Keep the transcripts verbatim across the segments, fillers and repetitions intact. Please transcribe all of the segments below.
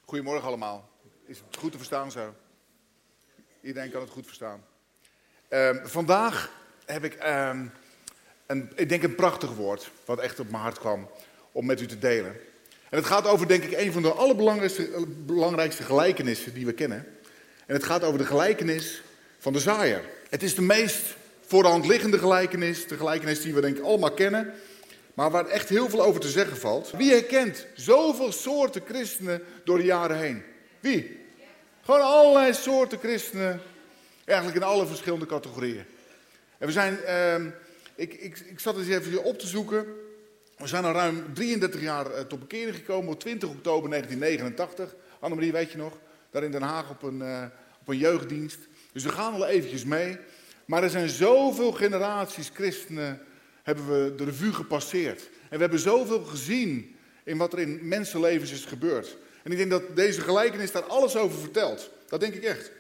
Goedemorgen allemaal. Is het goed te verstaan zo? Iedereen kan het goed verstaan. Uh, vandaag heb ik, uh, een, ik denk een prachtig woord, wat echt op mijn hart kwam, om met u te delen. En het gaat over, denk ik, een van de allerbelangrijkste belangrijkste gelijkenissen die we kennen. En het gaat over de gelijkenis van de zaaier. Het is de meest voor de hand liggende gelijkenis, de gelijkenis die we denk ik allemaal kennen, maar waar echt heel veel over te zeggen valt. Wie herkent zoveel soorten christenen door de jaren heen? Wie? Gewoon allerlei soorten christenen, eigenlijk in alle verschillende categorieën. En we zijn, uh, ik, ik, ik zat eens even op te zoeken. We zijn al ruim drieëndertig jaar uh, tot bekering gekomen op twintig oktober negentien negenentachtig. Annemarie, weet je nog? Daar in Den Haag op een, uh, op een jeugddienst. Dus we gaan al eventjes mee. Maar er zijn zoveel generaties christenen, hebben we de revue gepasseerd. En we hebben zoveel gezien in wat er in mensenlevens is gebeurd. En ik denk dat deze gelijkenis daar alles over vertelt. Dat denk ik echt.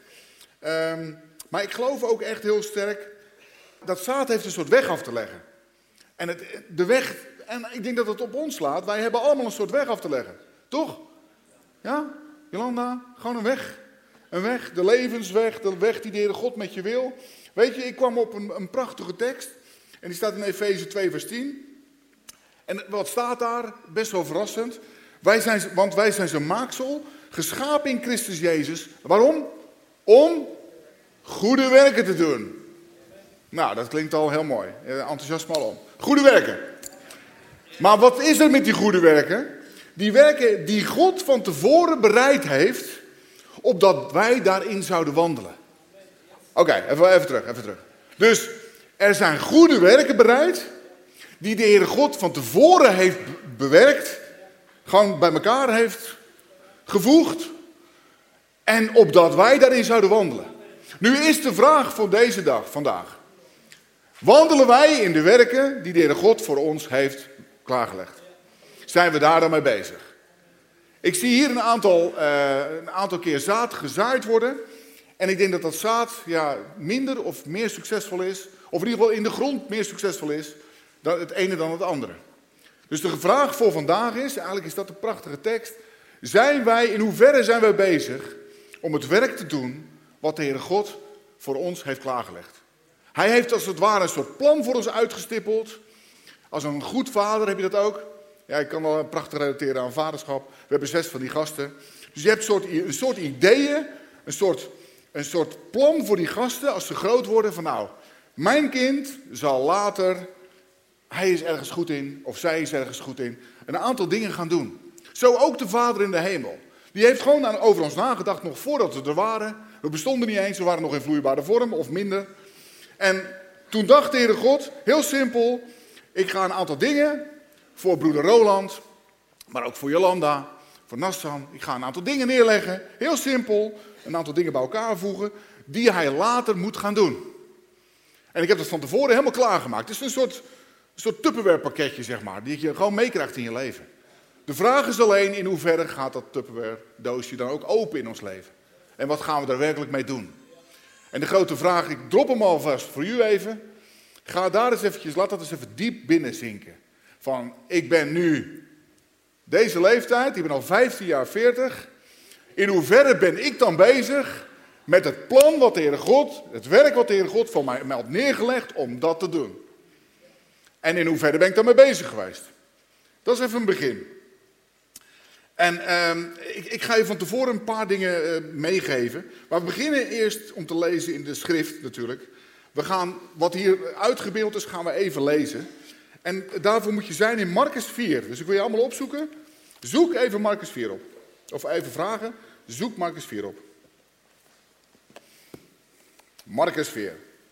Um, maar ik geloof ook echt heel sterk dat zaad heeft een soort weg af te leggen. En het, de weg, en ik denk dat het op ons slaat. Wij hebben allemaal een soort weg af te leggen. Toch? Ja? Jolanda? Gewoon een weg. Een weg, de levensweg, de weg die de Heere God met je wil. Weet je, ik kwam op een, een prachtige tekst. En die staat in Efeze twee vers tien. En wat staat daar? Best wel verrassend. Wij zijn, want wij zijn zijn maaksel, geschapen in Christus Jezus. Waarom? Om goede werken te doen. Nou, dat klinkt al heel mooi. Enthousiasme al om. Goede werken. Maar wat is er met die goede werken? Die werken die God van tevoren bereid heeft, opdat wij daarin zouden wandelen. Oké, okay, even, even terug, even terug. Dus er zijn goede werken bereid, die de Heere God van tevoren heeft bewerkt, gewoon bij elkaar heeft gevoegd, en opdat wij daarin zouden wandelen. Nu is de vraag voor deze dag, vandaag. Wandelen wij in de werken die de Heere God voor ons heeft klaargelegd? Zijn we daar dan mee bezig? Ik zie hier een aantal, uh, een aantal keer zaad gezaaid worden. En ik denk dat dat zaad ja, minder of meer succesvol is, of in ieder geval in de grond meer succesvol is, dan het ene dan het andere. Dus de vraag voor vandaag is, eigenlijk is dat een prachtige tekst, zijn wij, in hoeverre zijn wij bezig om het werk te doen wat de Heere God voor ons heeft klaargelegd? Hij heeft als het ware een soort plan voor ons uitgestippeld. Als een goed vader heb je dat ook. Ja, ik kan wel prachtig relateren aan vaderschap. We hebben zes van die gasten. Dus je hebt een soort, een soort ideeën, een soort, een soort plan voor die gasten als ze groot worden. Van nou, mijn kind zal later, hij is ergens goed in, of zij is ergens goed in, een aantal dingen gaan doen. Zo ook de Vader in de hemel. Die heeft gewoon aan, over ons nagedacht nog voordat we er waren. We bestonden niet eens, we waren nog in vloeibare vorm of minder. En toen dacht de Heere God, heel simpel, ik ga een aantal dingen voor broeder Roland, maar ook voor Jolanda, voor Nassan. Ik ga een aantal dingen neerleggen, heel simpel, een aantal dingen bij elkaar voegen, die hij later moet gaan doen. En ik heb dat van tevoren helemaal klaargemaakt. Het is een soort, een soort Tupperware pakketje, zeg maar, die je gewoon meekrijgt in je leven. De vraag is alleen, in hoeverre gaat dat Tupperware doosje dan ook open in ons leven? En wat gaan we daar werkelijk mee doen? En de grote vraag, ik drop hem alvast voor u even. Ga daar eens eventjes, laat dat eens even diep binnenzinken. Van, ik ben nu deze leeftijd, ik ben al vijftien jaar veertig. In hoeverre ben ik dan bezig met het plan wat de Heere God, het werk wat de Heere God voor mij, mij had neergelegd om dat te doen? En in hoeverre ben ik daarmee bezig geweest? Dat is even een begin. En uh, ik, ik ga je van tevoren een paar dingen uh, meegeven. Maar we beginnen eerst om te lezen in de schrift natuurlijk. We gaan, wat hier uitgebeeld is, gaan we even lezen. En daarvoor moet je zijn in Marcus vier. Dus ik wil je allemaal opzoeken. Zoek even Marcus vier op. Of even vragen. Zoek Marcus vier op. Marcus vier.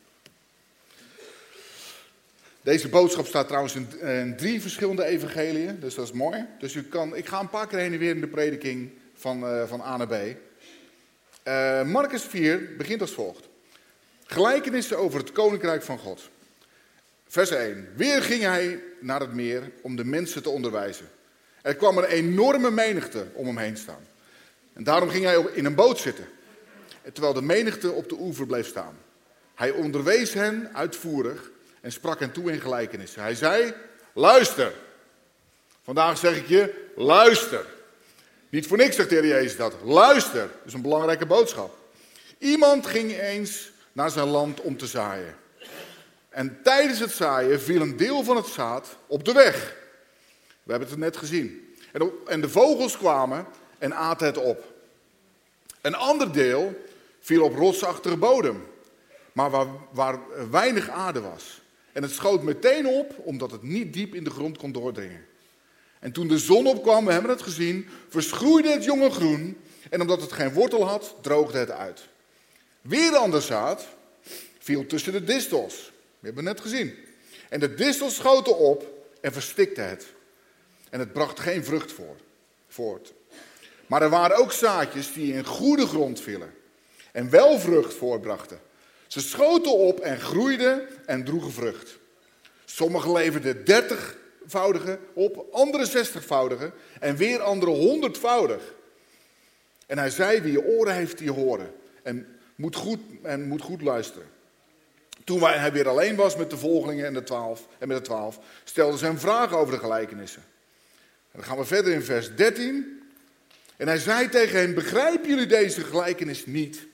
Deze boodschap staat trouwens in, in drie verschillende evangeliën, dus dat is mooi. Dus u kan, ik ga een paar keer heen en weer in de prediking van, uh, van A naar B. Uh, Marcus vier begint als volgt. Gelijkenissen over het koninkrijk van God. Vers één. Weer ging hij naar het meer om de mensen te onderwijzen. Er kwam een enorme menigte om hem heen staan. En daarom ging hij in een boot zitten, terwijl de menigte op de oever bleef staan. Hij onderwees hen uitvoerig en sprak hen toe in gelijkenissen. Hij zei, luister. Vandaag zeg ik je, luister. Niet voor niks zegt de Heer Jezus dat. Luister, dat is een belangrijke boodschap. Iemand ging eens naar zijn land om te zaaien. En tijdens het zaaien viel een deel van het zaad op de weg. We hebben het net gezien. En de vogels kwamen en aten het op. Een ander deel viel op rotsachtige bodem, maar waar, waar weinig aarde was. En het schoot meteen op, omdat het niet diep in de grond kon doordringen. En toen de zon opkwam, we hebben het gezien, verschroeide het jonge groen. En omdat het geen wortel had, droogde het uit. Weer ander zaad viel tussen de distels. We hebben het net gezien. En de distels schoten op en verstikten het. En het bracht geen vrucht voort. Maar er waren ook zaadjes die in goede grond vielen. En wel vrucht voortbrachten. Ze schoten op en groeiden en droegen vrucht. Sommigen leverden dertigvoudige op, andere zestigvoudige en weer andere honderdvoudig. En hij zei, wie oren heeft, die horen. En moet goed, en moet goed luisteren. Toen hij weer alleen was met de volgelingen en, de twaalf, en met de twaalf, stelden ze hem vragen over de gelijkenissen. En dan gaan we verder in vers dertien. En hij zei tegen hen, begrijpen jullie deze gelijkenis niet?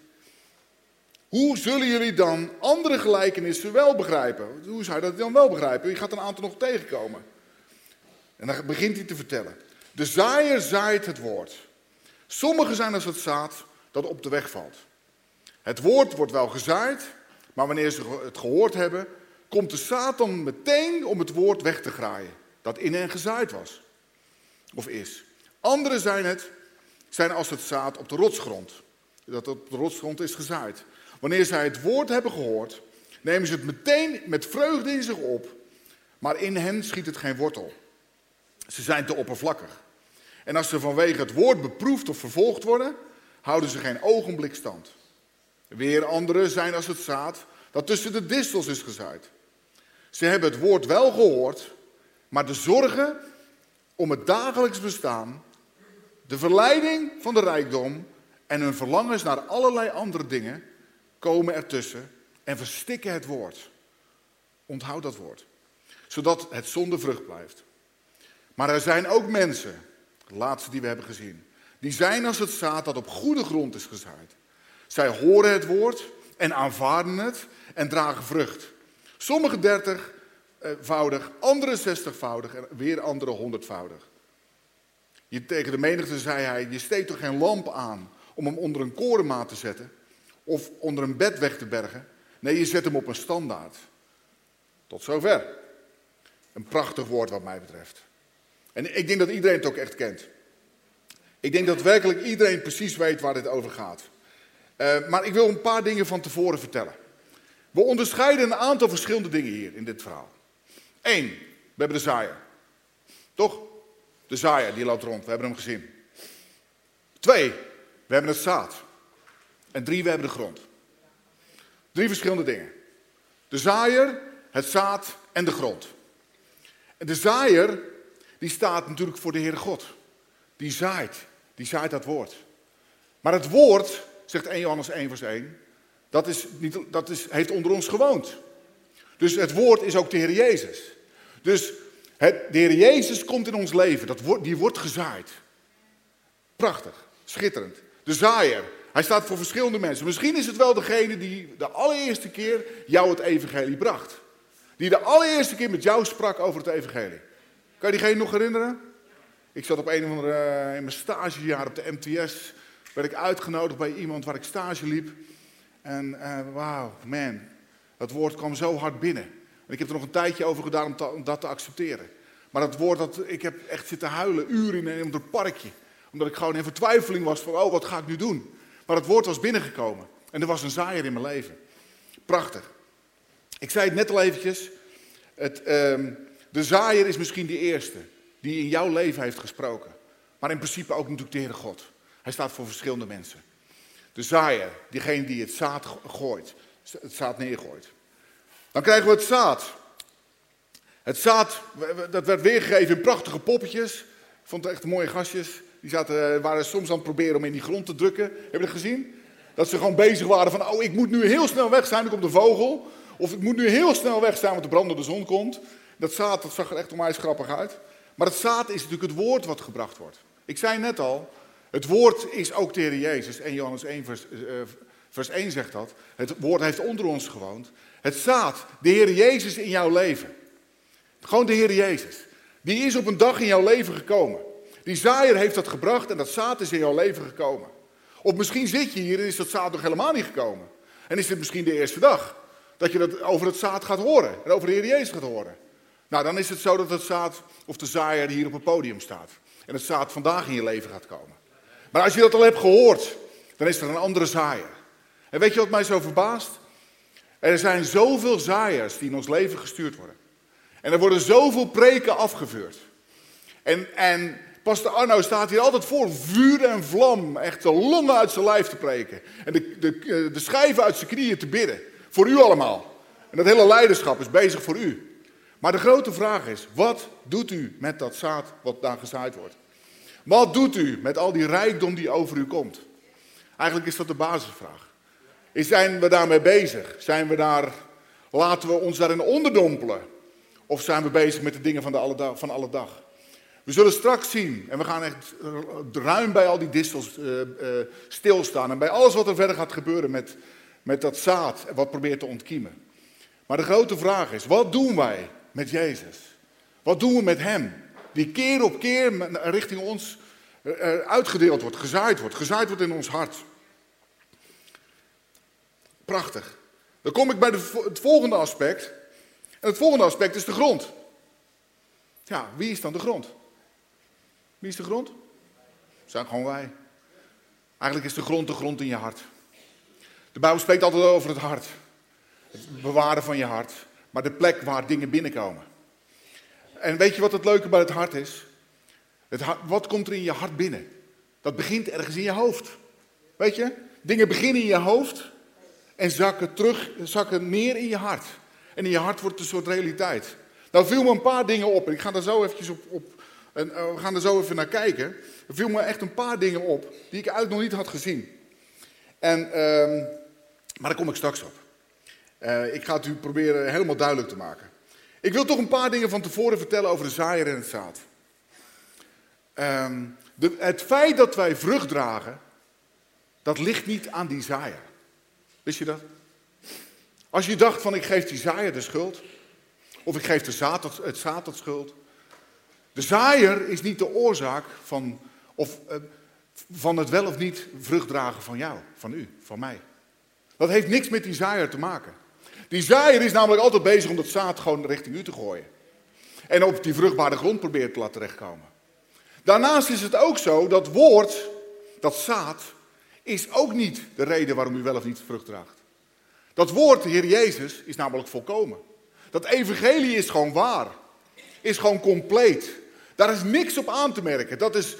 Hoe zullen jullie dan andere gelijkenissen wel begrijpen? Hoe zou je dat dan wel begrijpen? Je gaat een aantal nog tegenkomen. En dan begint hij te vertellen. De zaaier zaait het woord. Sommigen zijn als het zaad dat op de weg valt. Het woord wordt wel gezaaid, maar wanneer ze het gehoord hebben, komt de Satan meteen om het woord weg te graaien, dat in hen gezaaid was, of is. Anderen zijn het, zijn als het zaad op de rotsgrond, dat op de rotsgrond is gezaaid. Wanneer zij het woord hebben gehoord, nemen ze het meteen met vreugde in zich op, maar in hen schiet het geen wortel. Ze zijn te oppervlakkig. En als ze vanwege het woord beproefd of vervolgd worden, houden ze geen ogenblik stand. Weer anderen zijn als het zaad dat tussen de distels is gezaaid. Ze hebben het woord wel gehoord, maar de zorgen om het dagelijks bestaan, de verleiding van de rijkdom en hun verlangens naar allerlei andere dingen komen ertussen en verstikken het woord. Onthoud dat woord. Zodat het zonder vrucht blijft. Maar er zijn ook mensen, de laatste die we hebben gezien, die zijn als het zaad dat op goede grond is gezaaid. Zij horen het woord en aanvaarden het en dragen vrucht. Sommigen dertigvoudig, anderen zestigvoudig en weer anderen honderdvoudig. Je, tegen de menigte zei hij, je steekt toch geen lamp aan om hem onder een korenmaat te zetten of onder een bed weg te bergen. Nee, je zet hem op een standaard. Tot zover. Een prachtig woord wat mij betreft. En ik denk dat iedereen het ook echt kent. Ik denk dat werkelijk iedereen precies weet waar dit over gaat. Uh, maar ik wil een paar dingen van tevoren vertellen. We onderscheiden een aantal verschillende dingen hier in dit verhaal. Eén, we hebben de zaaier. Toch? De zaaier, die loopt rond. We hebben hem gezien. Twee, we hebben het zaad. En drie, we hebben de grond. Drie verschillende dingen. De zaaier, het zaad en de grond. En de zaaier, die staat natuurlijk voor de Heere God. Die zaait. Die zaait dat woord. Maar het woord, zegt Eerste Johannes één vers één, dat, is niet, dat is, heeft onder ons gewoond. Dus het woord is ook de Heer Jezus. Dus het, de Heer Jezus komt in ons leven. Dat wordt, die wordt gezaaid. Prachtig. Schitterend. De zaaier. Hij staat voor verschillende mensen. Misschien is het wel degene die de allereerste keer jou het evangelie bracht. Die de allereerste keer met jou sprak over het evangelie. Kan je diegene nog herinneren? Ik zat op een of andere, uh, in mijn stagejaar op de M T S, werd ik uitgenodigd bij iemand waar ik stage liep. En uh, wauw, man, dat woord kwam zo hard binnen. En ik heb er nog een tijdje over gedaan om, te, om dat te accepteren. Maar dat woord, dat, ik heb echt zitten huilen, uren in een parkje. Omdat ik gewoon in vertwijfeling was van, oh, wat ga ik nu doen? Maar het woord was binnengekomen. En er was een zaaier in mijn leven. Prachtig. Ik zei het net al eventjes. Het, um, de zaaier is misschien de eerste die in jouw leven heeft gesproken. Maar in principe ook natuurlijk de Heere God. Hij staat voor verschillende mensen. De zaaier, diegene die het zaad gooit. Het zaad neergooit. Dan krijgen we het zaad. Het zaad, dat werd weergegeven in prachtige poppetjes. Ik vond het echt mooie gastjes. Die zaten, waren soms aan het proberen om in die grond te drukken. Heb je dat gezien? Dat ze gewoon bezig waren van, oh, ik moet nu heel snel weg zijn, er komt een vogel. Of ik moet nu heel snel weg zijn, want de brandende zon komt. Dat zaad, dat zag er echt onwijs grappig uit. Maar het zaad is natuurlijk het woord wat gebracht wordt. Ik zei net al, Het woord is ook de Heer Jezus. En Johannes één vers, uh, vers één zegt dat. Het woord heeft onder ons gewoond. Het zaad, de Heer Jezus in jouw leven. Gewoon de Heer Jezus. Die is op een dag in jouw leven gekomen. Die zaaier heeft dat gebracht en dat zaad is in jouw leven gekomen. Of misschien zit je hier en is dat zaad nog helemaal niet gekomen. En is dit misschien de eerste dag dat je dat over het zaad gaat horen. En over de Heer Jezus gaat horen. Nou, dan is het zo dat het zaad of de zaaier hier op het podium staat. En het zaad vandaag in je leven gaat komen. Maar als je dat al hebt gehoord, dan is er een andere zaaier. En weet je wat mij zo verbaast? Er zijn zoveel zaaiers die in ons leven gestuurd worden. En er worden zoveel preken afgevuurd. En, en pastor Arno staat hier altijd voor vuur en vlam, echt de longen uit zijn lijf te preken. En de, de, de schijven uit zijn knieën te bidden. Voor u allemaal. En dat hele leiderschap is bezig voor u. Maar de grote vraag is, wat doet u met dat zaad wat daar gezaaid wordt? Wat doet u met al die rijkdom die over u komt? Eigenlijk is dat de basisvraag. Zijn we daarmee bezig? Zijn we daar, laten we ons daarin onderdompelen? Of zijn we bezig met de dingen van, de alle, dag, van alle dag? We zullen straks zien, en we gaan echt ruim bij al die distels uh, uh, stilstaan. En bij alles wat er verder gaat gebeuren met, met dat zaad en wat probeert te ontkiemen. Maar de grote vraag is, wat doen wij met Jezus? Wat doen we met hem? Die keer op keer richting ons uh, uitgedeeld wordt, gezaaid wordt. Gezaaid wordt in ons hart. Prachtig. Dan kom ik bij de, het volgende aspect. En het volgende aspect is de grond. Ja, wie is dan de grond? Wie is de grond? Dat zijn gewoon wij. Eigenlijk is de grond de grond in je hart. De Bijbel spreekt altijd over het hart. Het bewaren van je hart. Maar de plek waar dingen binnenkomen. En weet je wat het leuke bij het hart is? Het hart, wat komt er in je hart binnen? Dat begint ergens in je hoofd. Weet je? Dingen beginnen in je hoofd. En zakken terug, zakken neer in je hart. En in je hart wordt het een soort realiteit. Nou viel me een paar dingen op. En ik ga daar zo eventjes op, op en, uh, we gaan er zo even naar kijken. Er viel me echt een paar dingen op die ik eigenlijk nog niet had gezien. En, uh, maar daar kom ik straks op. Uh, ik ga het u proberen helemaal duidelijk te maken. Ik wil toch een paar dingen van tevoren vertellen over de zaaier en het zaad. Uh, de, het feit dat wij vrucht dragen, dat ligt niet aan die zaaier. Wist je dat? Als je dacht van ik geef die zaaier de schuld. Of ik geef de zaad, het zaad de schuld. De zaaier is niet de oorzaak van, of, uh, van het wel of niet vrucht dragen van jou, van u, van mij. Dat heeft niks met die zaaier te maken. Die zaaier is namelijk altijd bezig om dat zaad gewoon richting u te gooien. En op die vruchtbare grond probeert te laten terechtkomen. Daarnaast is het ook zo, dat woord, dat zaad, is ook niet de reden waarom u wel of niet vrucht draagt. Dat woord, de Heer Jezus, is namelijk volkomen. Dat evangelie is gewoon waar. Is gewoon compleet. Daar is niks op aan te merken. Dat is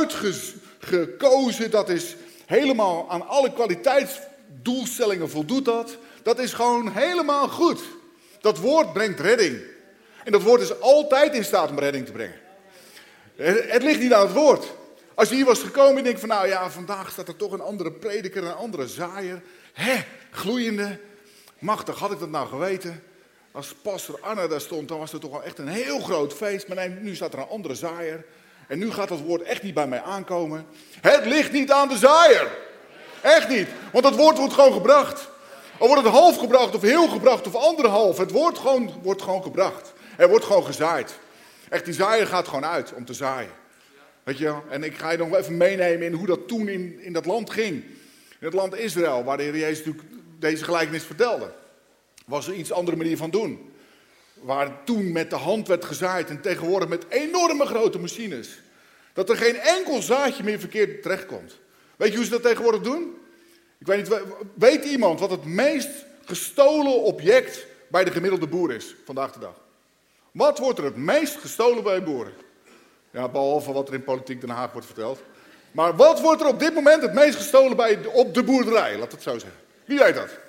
uitgekozen. Dat is helemaal aan alle kwaliteitsdoelstellingen voldoet dat. Dat is gewoon helemaal goed. Dat woord brengt redding. En dat woord is altijd in staat om redding te brengen. Het ligt niet aan het woord. Als je hier was gekomen en denkt van nou ja, vandaag staat er toch een andere prediker, een andere zaaier. Hè, gloeiende. Machtig, had ik dat nou geweten. Als pastor Anna daar stond, dan was het toch wel echt een heel groot feest. Maar nee, nu staat er een andere zaaier. En nu gaat dat woord echt niet bij mij aankomen. Het ligt niet aan de zaaier. Echt niet. Want dat woord wordt gewoon gebracht. Al wordt het half gebracht of heel gebracht of anderhalf. Het woord gewoon, wordt gewoon gebracht. Er wordt gewoon gezaaid. Echt, die zaaier gaat gewoon uit om te zaaien. Weet je wel? En ik ga je nog even meenemen in hoe dat toen in, in dat land ging. In het land Israël, waar de Heer Jezus natuurlijk deze gelijkenis vertelde. Was er iets andere manier van doen. Waar toen met de hand werd gezaaid en tegenwoordig met enorme grote machines. Dat er geen enkel zaadje meer verkeerd terechtkomt. Weet je hoe ze dat tegenwoordig doen? Ik weet niet, weet iemand wat het meest gestolen object bij de gemiddelde boer is vandaag de dag? Wat wordt er het meest gestolen bij boeren? Ja, behalve wat er in Politiek Den Haag wordt verteld. Maar wat wordt er op dit moment het meest gestolen bij, op de boerderij? Laat het zo zeggen. Wie weet dat?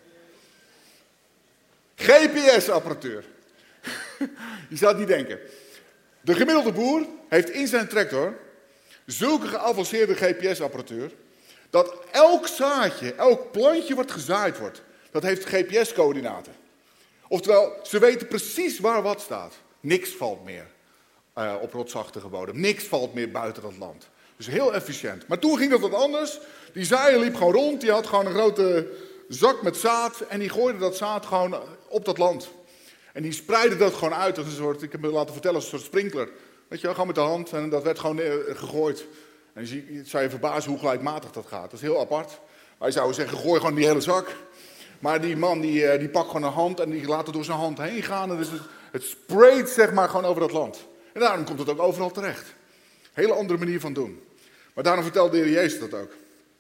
G P S-apparatuur. Je zou het niet denken. De gemiddelde boer heeft in zijn tractor zulke geavanceerde G P S-apparatuur, dat elk zaadje, elk plantje wat gezaaid wordt, dat heeft G P S-coördinaten. Oftewel, ze weten precies waar wat staat. Niks valt meer uh, op rotsachtige bodem. Niks valt meer buiten dat land. Dus heel efficiënt. Maar toen ging dat wat anders. Die zaaier liep gewoon rond. Die had gewoon een grote zak met zaad. En die gooide dat zaad gewoon op dat land. En die spreidde dat gewoon uit als een soort, ik heb me laten vertellen, als een soort sprinkler. Weet je wel, gewoon met de hand. En dat werd gewoon uh, gegooid. En je zou je verbazen hoe gelijkmatig dat gaat. Dat is heel apart. Wij zouden zeggen, gooi gewoon die hele zak. Maar die man die, uh, die pakt gewoon een hand en die laat het door zijn hand heen gaan. En dus het, het sprayt zeg maar gewoon over dat land. En daarom komt het ook overal terecht. Hele andere manier van doen. Maar daarom vertelde de Heer Jezus dat ook.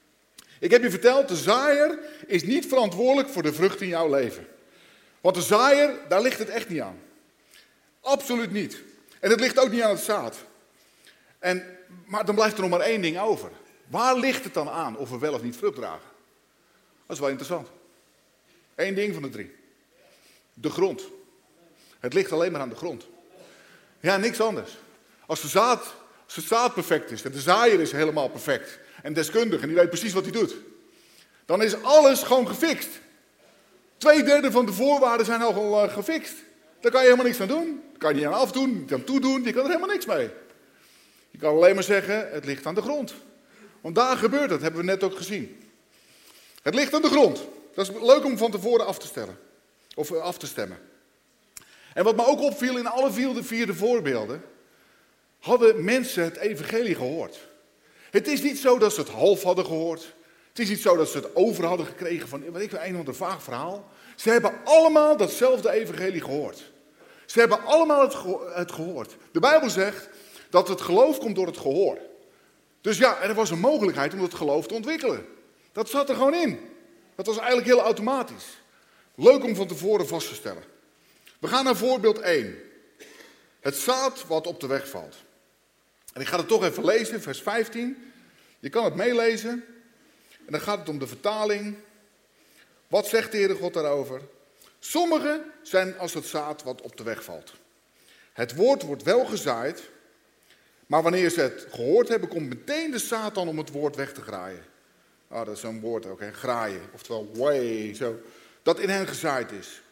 Ik heb je verteld, de zaaier is niet verantwoordelijk voor de vrucht in jouw leven. Want de zaaier, daar ligt het echt niet aan. Absoluut niet. En het ligt ook niet aan het zaad. En, maar dan blijft er nog maar één ding over. Waar ligt het dan aan of we wel of niet vrucht dragen? Dat is wel interessant. Eén ding van de drie. De grond. Het ligt alleen maar aan de grond. Ja, niks anders. Als, de zaad, als het zaad perfect is en de zaaier is helemaal perfect en deskundig en die weet precies wat hij doet, dan is alles gewoon gefixt. Twee derde van de voorwaarden zijn al uh, gefixt. Daar kan je helemaal niks aan doen. Daar kan je niet aan afdoen, niet aan toedoen. Je kan er helemaal niks mee. Je kan alleen maar zeggen, het ligt aan de grond. Want daar gebeurt het, hebben we net ook gezien. Het ligt aan de grond. Dat is leuk om van tevoren af te stellen. Of uh, af te stemmen. En wat me ook opviel in alle vier, vier de voorbeelden, hadden mensen het evangelie gehoord. Het is niet zo dat ze het half hadden gehoord. Het is niet zo dat ze het over hadden gekregen van, weet ik, een of ander vaag verhaal. Ze hebben allemaal datzelfde evangelie gehoord. Ze hebben allemaal het, geho- het gehoord. De Bijbel zegt dat het geloof komt door het gehoor. Dus ja, er was een mogelijkheid om het geloof te ontwikkelen. Dat zat er gewoon in. Dat was eigenlijk heel automatisch. Leuk om van tevoren vast te stellen. We gaan naar voorbeeld één. Het zaad wat op de weg valt. En ik ga het toch even lezen, vers vijftien. Je kan het meelezen. En dan gaat het om de vertaling. Wat zegt de Heere God daarover? Sommigen zijn als het zaad wat op de weg valt. Het woord wordt wel gezaaid, maar wanneer ze het gehoord hebben, komt meteen de Satan om het woord weg te graaien. Ah, dat is zo'n woord ook, hè? Graaien. Oftewel, way, zo. Dat in hen gezaaid is.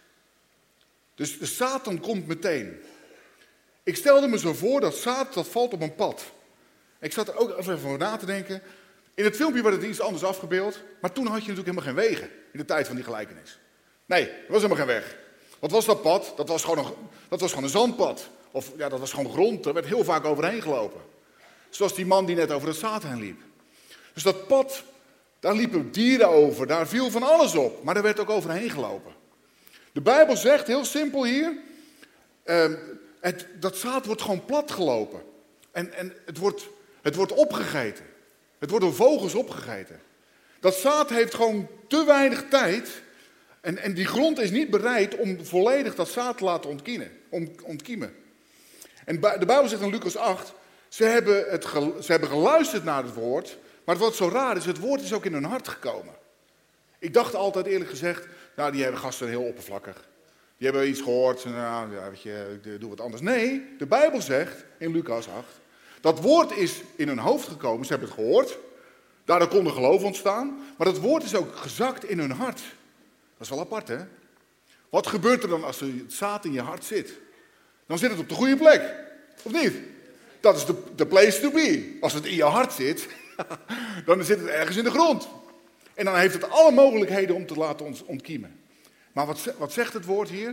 Dus de Satan komt meteen. Ik stelde me zo voor dat zaad, dat valt op een pad. Ik zat er ook even over na te denken. In het filmpje werd het iets anders afgebeeld, maar toen had je natuurlijk helemaal geen wegen in de tijd van die gelijkenis. Nee, er was helemaal geen weg. Wat was dat pad? Dat was gewoon een, dat was gewoon een zandpad. Of ja, dat was gewoon grond, er werd heel vaak overheen gelopen. Zoals die man die net over het zaad heen liep. Dus dat pad, daar liepen dieren over, daar viel van alles op, maar er werd ook overheen gelopen. De Bijbel zegt, heel simpel hier, uh, het, dat zaad wordt gewoon plat gelopen. En, en het, wordt, het wordt opgegeten. Het wordt door vogels opgegeten. Dat zaad heeft gewoon te weinig tijd. En, en die grond is niet bereid om volledig dat zaad te laten ontkiemen. Om, ontkiemen. En de Bijbel zegt in Lucas acht, ze hebben, het gel, ze hebben geluisterd naar het woord. Maar wat zo raar is, het woord is ook in hun hart gekomen. Ik dacht altijd eerlijk gezegd, nou die hebben gasten heel oppervlakkig. Die hebben iets gehoord, nou ja, weet je, ik doe wat anders. Nee, de Bijbel zegt in Lucas acht, dat woord is in hun hoofd gekomen, ze hebben het gehoord. Daardoor kon er geloof ontstaan. Maar dat woord is ook gezakt in hun hart. Dat is wel apart, hè? Wat gebeurt er dan als het zaad in je hart zit? Dan zit het op de goede plek. Of niet? Dat is de, de place to be. Als het in je hart zit, dan zit het ergens in de grond. En dan heeft het alle mogelijkheden om te laten ontkiemen. Maar wat, wat zegt het woord hier?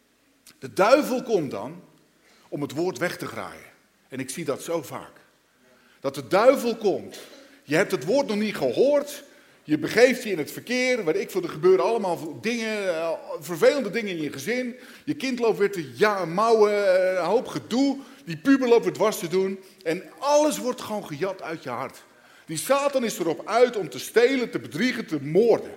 De duivel komt dan om het woord weg te graaien. En ik zie dat zo vaak. Dat de duivel komt. Je hebt het woord nog niet gehoord. Je begeeft je in het verkeer. Weet ik veel, er gebeuren allemaal dingen, vervelende dingen in je gezin. Je kind loopt weer te ja, mouwen, een hoop gedoe. Die puber loopt weer dwars te doen. En alles wordt gewoon gejat uit je hart. Die Satan is erop uit om te stelen, te bedriegen, te moorden.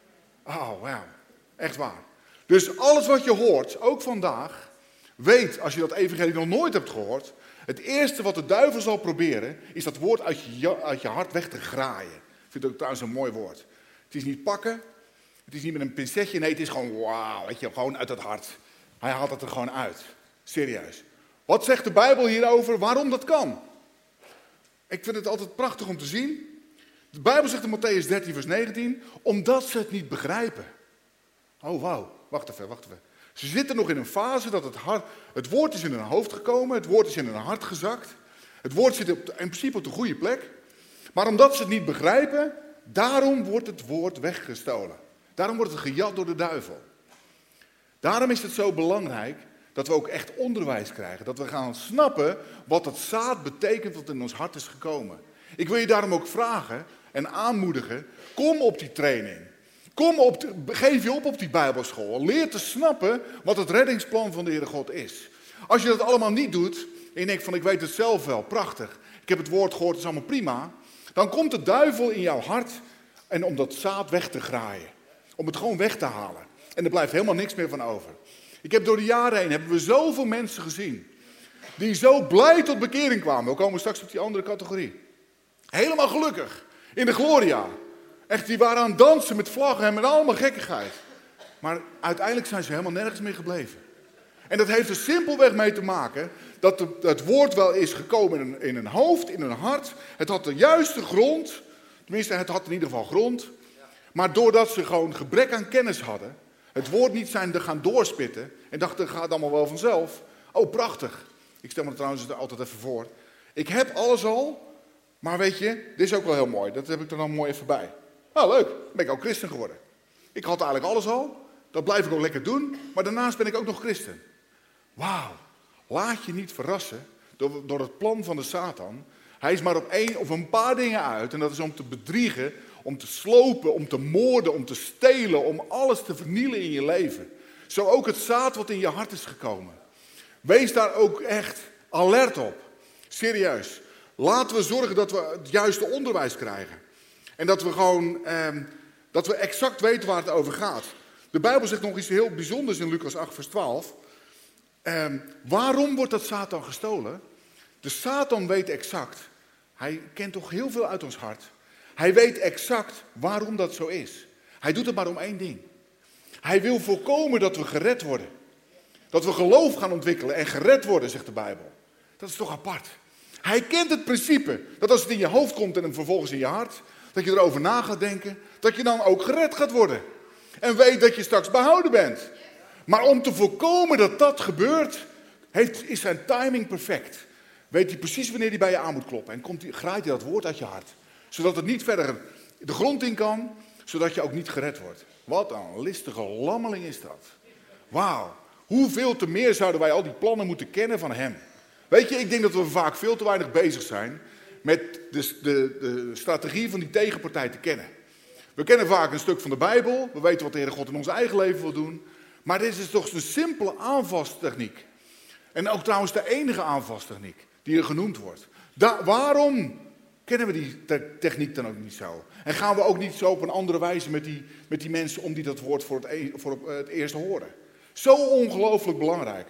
Oh, wauw. Echt waar. Dus alles wat je hoort, ook vandaag, weet, als je dat evangelie nog nooit hebt gehoord, het eerste wat de duivel zal proberen, is dat woord uit je, uit je hart weg te graaien. Ik vind het ook trouwens een mooi woord. Het is niet pakken, het is niet met een pincetje, nee, het is gewoon wauw, weet je, gewoon uit het hart. Hij haalt het er gewoon uit. Serieus. Wat zegt de Bijbel hierover, waarom dat kan? Ik vind het altijd prachtig om te zien. De Bijbel zegt in Mattheüs dertien vers negentien, omdat ze het niet begrijpen. Oh wauw, wacht even, wacht even. Ze zitten nog in een fase dat het, hart, het woord is in hun hoofd gekomen, het woord is in hun hart gezakt. Het woord zit op, in principe op de goede plek. Maar omdat ze het niet begrijpen, daarom wordt het woord weggestolen. Daarom wordt het gejat door de duivel. Daarom is het zo belangrijk dat we ook echt onderwijs krijgen. Dat we gaan snappen wat het zaad betekent wat in ons hart is gekomen. Ik wil je daarom ook vragen en aanmoedigen, kom op die training. Kom op de, geef je op op die bijbelschool. Leer te snappen wat het reddingsplan van de Heere God is. Als je dat allemaal niet doet en je denkt van ik weet het zelf wel, prachtig. Ik heb het woord gehoord, het is allemaal prima. Dan komt de duivel in jouw hart en om dat zaad weg te graaien. Om het gewoon weg te halen. En er blijft helemaal niks meer van over. Ik heb door de jaren heen hebben we zoveel mensen gezien. Die zo blij tot bekering kwamen. We komen straks op die andere categorie. Helemaal gelukkig. In de gloria. Echt, die waren aan het dansen met vlaggen en met allemaal gekkigheid. Maar uiteindelijk zijn ze helemaal nergens meer gebleven. En dat heeft er simpelweg mee te maken dat de, het woord wel is gekomen in een, in een hoofd, in een hart. Het had de juiste grond. Tenminste, het had in ieder geval grond. Maar doordat ze gewoon gebrek aan kennis hadden, het woord niet zijn te gaan doorspitten en dachten, het gaat allemaal wel vanzelf. Oh, prachtig. Ik stel me trouwens altijd even voor. Ik heb alles al, maar weet je, dit is ook wel heel mooi. Dat heb ik er dan mooi even bij. Nou, leuk. Dan ben ik ook christen geworden. Ik had eigenlijk alles al. Dat blijf ik ook lekker doen. Maar daarnaast ben ik ook nog christen. Wauw. Laat je niet verrassen door, door het plan van de Satan. Hij is maar op één of een paar dingen uit. En dat is om te bedriegen, om te slopen, om te moorden, om te stelen, om alles te vernielen in je leven. Zo ook het zaad wat in je hart is gekomen. Wees daar ook echt alert op. Serieus. Laten we zorgen dat we het juiste onderwijs krijgen. En dat we gewoon, eh, dat we exact weten waar het over gaat. De Bijbel zegt nog iets heel bijzonders in Lucas acht vers twaalf. Eh, waarom wordt dat zaad dan gestolen? De Satan weet exact. Hij kent toch heel veel uit ons hart. Hij weet exact waarom dat zo is. Hij doet het maar om één ding. Hij wil voorkomen dat we gered worden. Dat we geloof gaan ontwikkelen en gered worden, zegt de Bijbel. Dat is toch apart. Hij kent het principe dat als het in je hoofd komt en vervolgens in je hart, dat je erover na gaat denken, dat je dan ook gered gaat worden. En weet dat je straks behouden bent. Maar om te voorkomen dat dat gebeurt, heeft, is zijn timing perfect. Weet hij precies wanneer hij bij je aan moet kloppen. En komt hij, graait hij dat woord uit je hart. Zodat het niet verder de grond in kan, zodat je ook niet gered wordt. Wat een listige lammeling is dat. Wauw. Hoeveel te meer zouden wij al die plannen moeten kennen van hem. Weet je, ik denk dat we vaak veel te weinig bezig zijn met de, de, de strategie van die tegenpartij te kennen. We kennen vaak een stuk van de Bijbel. We weten wat de Heere God in ons eigen leven wil doen. Maar dit is toch de simpele aanvalstechniek. En ook trouwens de enige aanvalstechniek die er genoemd wordt. Da- waarom kennen we die te- techniek dan ook niet zo? En gaan we ook niet zo op een andere wijze met die, met die mensen om die dat woord voor het, e- voor het eerst horen? Zo ongelooflijk belangrijk.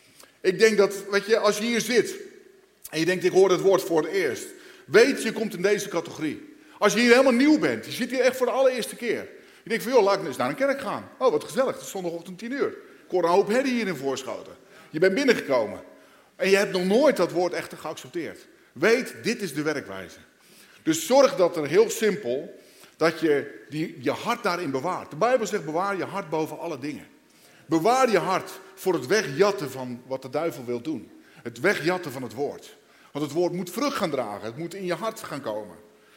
Ik denk dat, weet je, als je hier zit en je denkt ik hoor het woord voor het eerst. Weet je komt in deze categorie. Als je hier helemaal nieuw bent, je zit hier echt voor de allereerste keer. Je denkt van joh, laat ik eens naar een kerk gaan. Oh, wat gezellig, het is zondagochtend tien uur. Ik hoor een hoop herrie hier in Voorschoten. Je bent binnengekomen. En je hebt nog nooit dat woord echt geaccepteerd. Weet, dit is de werkwijze. Dus zorg dat er heel simpel, dat je die, je hart daarin bewaart. De Bijbel zegt bewaar je hart boven alle dingen. Bewaar je hart voor het wegjatten van wat de duivel wil doen. Het wegjatten van het woord. Want het woord moet vrucht gaan dragen. Het moet in je hart gaan komen.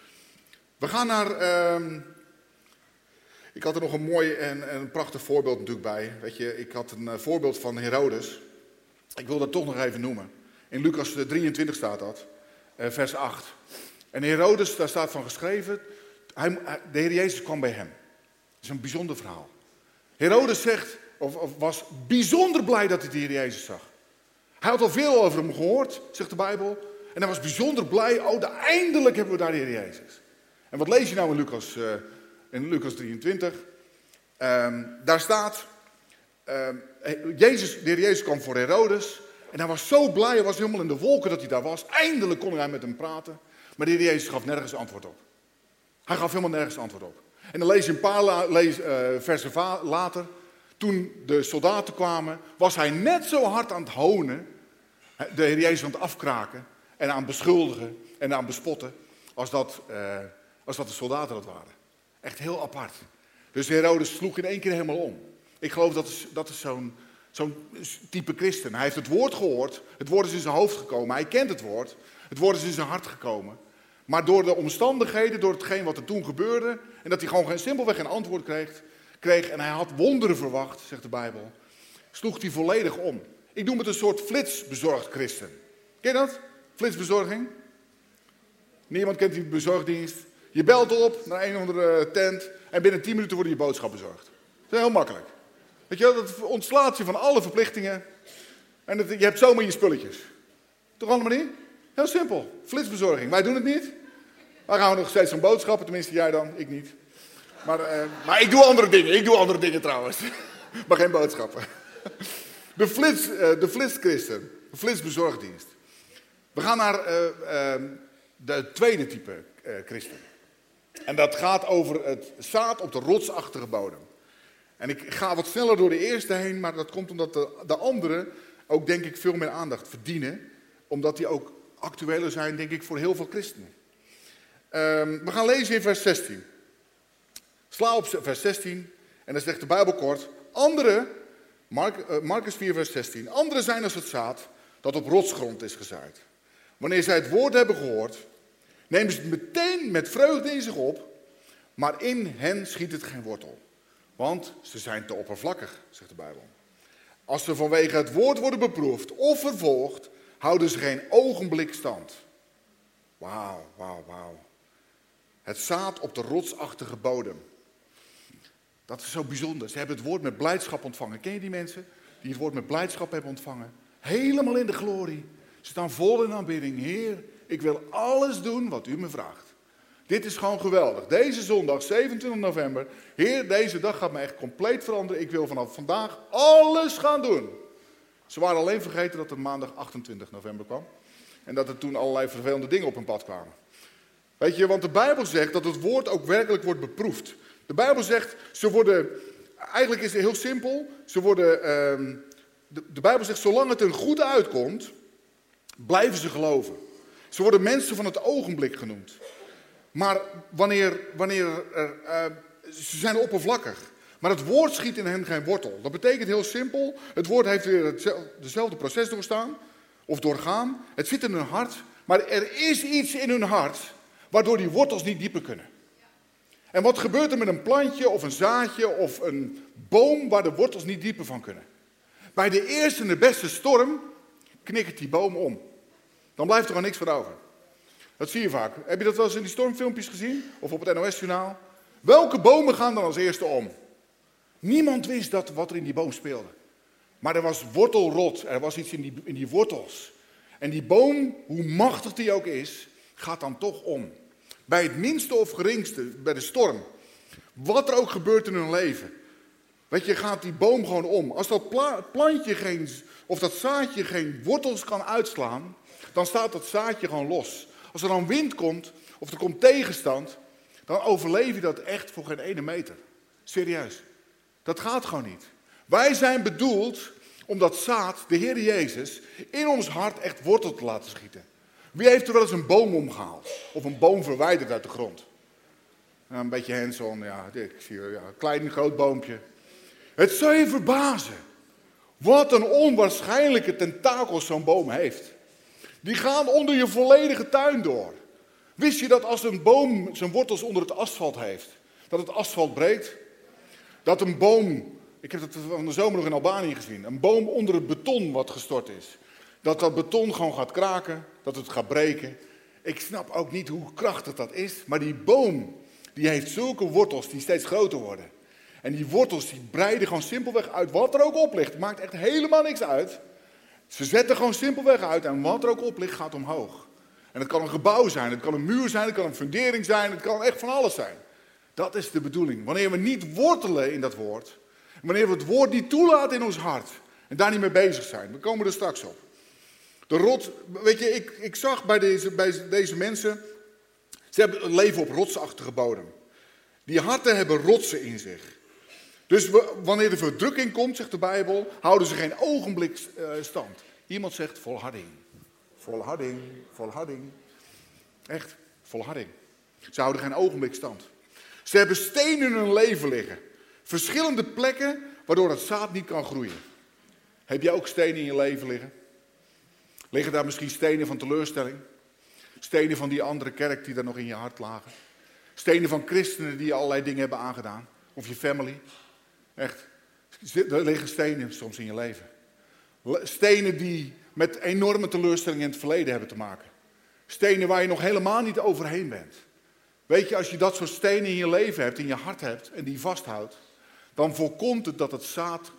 We gaan naar... Uh, ik had er nog een mooi en een prachtig voorbeeld natuurlijk bij. Weet je, ik had een uh, voorbeeld van Herodes. Ik wil dat toch nog even noemen. In Lucas drieëntwintig staat dat. Uh, vers acht. En Herodes, daar staat van geschreven. Hij, de Heer Jezus kwam bij hem. Dat is een bijzonder verhaal. Herodes zegt... Of, of was bijzonder blij dat hij de Heer Jezus zag. Hij had al veel over hem gehoord, zegt de Bijbel. En hij was bijzonder blij. Oh, de, eindelijk hebben we daar de Heer Jezus. En wat lees je nou in Lucas, uh, in Lucas drieëntwintig? Um, daar staat... Um, Jezus, de Heer Jezus kwam voor Herodes. En hij was zo blij, hij was helemaal in de wolken dat hij daar was. Eindelijk kon hij met hem praten. Maar de Heer Jezus gaf nergens antwoord op. Hij gaf helemaal nergens antwoord op. En dan lees je een paar la, lees, uh, versen va- later... Toen de soldaten kwamen, was hij net zo hard aan het honen, de Heer Jezus aan het afkraken en aan het beschuldigen en aan het bespotten, als dat, uh, als dat de soldaten dat waren. Echt heel apart. Dus Herodes sloeg in één keer helemaal om. Ik geloof dat is, dat is zo'n, zo'n type christen. Hij heeft het woord gehoord, het woord is in zijn hoofd gekomen, hij kent het woord, het woord is in zijn hart gekomen. Maar door de omstandigheden, door hetgeen wat er toen gebeurde, en dat hij gewoon geen, simpelweg geen antwoord kreeg, kreeg, en hij had wonderen verwacht, zegt de Bijbel, sloeg hij volledig om. Ik noem het een soort flitsbezorgd christen. Ken je dat? Flitsbezorging? Niemand kent die bezorgdienst. Je belt op naar een of andere tent en binnen tien minuten worden je boodschap bezorgd. Dat is heel makkelijk. Weet je wel, dat ontslaat je van alle verplichtingen. En dat, je hebt zomaar je spulletjes. Toch allemaal niet? Heel simpel. Flitsbezorging. Wij doen het niet. Wij gaan nog steeds van boodschappen, tenminste jij dan, ik niet. Maar, uh, maar ik doe andere dingen. Ik doe andere dingen trouwens. Maar geen boodschappen. De flits, uh, de flitschristen. De flitsbezorgdienst. We gaan naar uh, uh, de tweede type uh, christen. En dat gaat over het zaad op de rotsachtige bodem. En ik ga wat sneller door de eerste heen, maar dat komt omdat de, de andere ook denk ik veel meer aandacht verdienen. Omdat die ook actueler zijn, denk ik, voor heel veel christenen. Um, we gaan lezen in vers zestien. Sla op vers zestien en dan zegt de Bijbel kort. Andere, Mark, uh, Marcus vier vers zestien. Anderen zijn als het zaad dat op rotsgrond is gezaaid. Wanneer zij het woord hebben gehoord, nemen ze het meteen met vreugde in zich op. Maar in hen schiet het geen wortel. Want ze zijn te oppervlakkig, zegt de Bijbel. Als ze vanwege het woord worden beproefd of vervolgd, houden ze geen ogenblik stand. Wauw, wauw, wauw. Het zaad op de rotsachtige bodem. Dat is zo bijzonder. Ze hebben het woord met blijdschap ontvangen. Ken je die mensen die het woord met blijdschap hebben ontvangen? Helemaal in de glorie. Ze staan vol in aanbidding. Heer, ik wil alles doen wat u me vraagt. Dit is gewoon geweldig. Deze zondag, zevenentwintig november. Heer, deze dag gaat me echt compleet veranderen. Ik wil vanaf vandaag alles gaan doen. Ze waren alleen vergeten dat het maandag achtentwintig november kwam. En dat er toen allerlei vervelende dingen op hun pad kwamen. Weet je, want de Bijbel zegt dat het woord ook werkelijk wordt beproefd. De Bijbel zegt, ze worden, eigenlijk is het heel simpel. Ze worden, uh, de, de Bijbel zegt, zolang het een goed uitkomt, blijven ze geloven. Ze worden mensen van het ogenblik genoemd. Maar wanneer, wanneer er, uh, ze zijn oppervlakkig. Maar het woord schiet in hen geen wortel. Dat betekent heel simpel, het woord heeft weer hetzelfde proces doorstaan, of doorgaan. Het zit in hun hart, maar er is iets in hun hart, waardoor die wortels niet dieper kunnen. En wat gebeurt er met een plantje of een zaadje of een boom waar de wortels niet dieper van kunnen? Bij de eerste en de beste storm knikkert die boom om. Dan blijft er gewoon niks van over. Dat zie je vaak. Heb je dat wel eens in die stormfilmpjes gezien? Of op het N O S-journaal? Welke bomen gaan dan als eerste om? Niemand wist dat wat er in die boom speelde. Maar er was wortelrot. Er was iets in die, in die wortels. En die boom, hoe machtig die ook is, gaat dan toch om. Bij het minste of geringste, bij de storm. Wat er ook gebeurt in hun leven. Weet je, gaat die boom gewoon om. Als dat pla- plantje geen, of dat zaadje geen wortels kan uitslaan, dan staat dat zaadje gewoon los. Als er dan wind komt, of er komt tegenstand, dan overleef je dat echt voor geen ene meter. Serieus. Dat gaat gewoon niet. Wij zijn bedoeld om dat zaad, de Heer Jezus, in ons hart echt wortel te laten schieten. Wie heeft er wel eens een boom omgehaald? Of een boom verwijderd uit de grond? Nou, een beetje hands-on, ja, ik zie ja, een klein, groot boompje. Het zou je verbazen. Wat een onwaarschijnlijke tentakels zo'n boom heeft. Die gaan onder je volledige tuin door. Wist je dat als een boom zijn wortels onder het asfalt heeft, dat het asfalt breekt? Dat een boom, ik heb het van de zomer nog in Albanië gezien, een boom onder het beton wat gestort is. Dat dat beton gewoon gaat kraken, dat het gaat breken. Ik snap ook niet hoe krachtig dat is, maar die boom, die heeft zulke wortels die steeds groter worden. En die wortels die breiden gewoon simpelweg uit wat er ook op ligt. Maakt echt helemaal niks uit. Ze zetten gewoon simpelweg uit en wat er ook op ligt gaat omhoog. En het kan een gebouw zijn, het kan een muur zijn, het kan een fundering zijn, het kan echt van alles zijn. Dat is de bedoeling. Wanneer we niet wortelen in dat woord, wanneer we het woord niet toelaten in ons hart en daar niet mee bezig zijn, we komen er straks op. De rot, weet je, ik, ik zag bij deze, bij deze mensen, ze hebben een leven op rotsachtige bodem. Die harten hebben rotsen in zich. Dus we, wanneer de verdrukking komt, zegt de Bijbel, houden ze geen ogenblik uh, stand. Iemand zegt volharding. Volharding, volharding. Echt, volharding. Ze houden geen ogenblik stand. Ze hebben stenen in hun leven liggen. Verschillende plekken waardoor het zaad niet kan groeien. Heb jij ook stenen in je leven liggen? Liggen daar misschien stenen van teleurstelling? Stenen van die andere kerk die daar nog in je hart lagen. Stenen van christenen die je allerlei dingen hebben aangedaan. Of je family. Echt. Er liggen stenen soms in je leven. Stenen die met enorme teleurstellingen in het verleden hebben te maken. Stenen waar je nog helemaal niet overheen bent. Weet je, als je dat soort stenen in je leven hebt, in je hart hebt en die vasthoudt, dan voorkomt het dat het zaad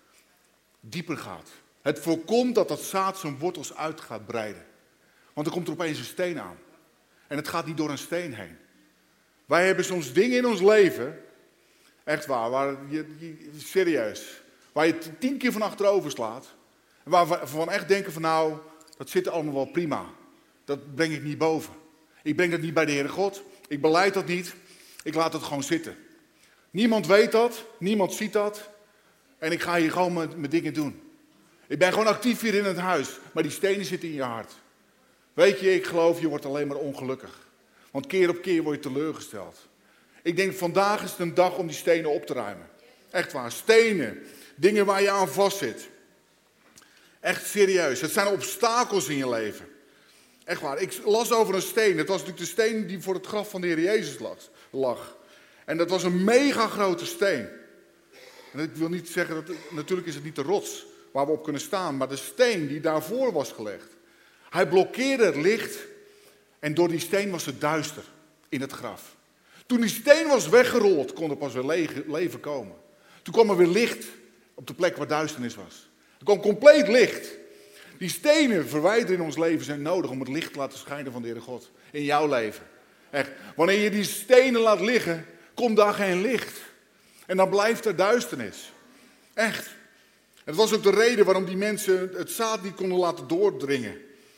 dieper gaat. Het voorkomt dat dat zaad zijn wortels uit gaat breiden. Want er komt er opeens een steen aan. En het gaat niet door een steen heen. Wij hebben soms dingen in ons leven, echt waar, waar je, je, serieus, waar je tien keer van achterover slaat. En waar we van echt denken van nou, dat zit allemaal wel prima. Dat breng ik niet boven. Ik breng dat niet bij de Heere God. Ik belijd dat niet. Ik laat het gewoon zitten. Niemand weet dat. Niemand ziet dat. En ik ga hier gewoon mijn, mijn dingen doen. Ik ben gewoon actief hier in het huis. Maar die stenen zitten in je hart. Weet je, ik geloof je wordt alleen maar ongelukkig. Want keer op keer word je teleurgesteld. Ik denk vandaag is het een dag om die stenen op te ruimen. Echt waar. Stenen. Dingen waar je aan vastzit. Echt serieus. Het zijn obstakels in je leven. Echt waar. Ik las over een steen. Het was natuurlijk de steen die voor het graf van de Heer Jezus lag. En dat was een mega grote steen. En ik wil niet zeggen, dat natuurlijk is het niet de rots waar we op kunnen staan. Maar de steen die daarvoor was gelegd. Hij blokkeerde het licht. En door die steen was het duister in het graf. Toen die steen was weggerold, kon er pas weer leven komen. Toen kwam er weer licht op de plek waar duisternis was. Er kwam compleet licht. Die stenen verwijderen in ons leven zijn nodig om het licht te laten schijnen van de Heere God. In jouw leven. Echt. Wanneer je die stenen laat liggen, komt daar geen licht. En dan blijft er duisternis. Echt. Het was ook de reden waarom die mensen het zaad niet konden laten doordringen.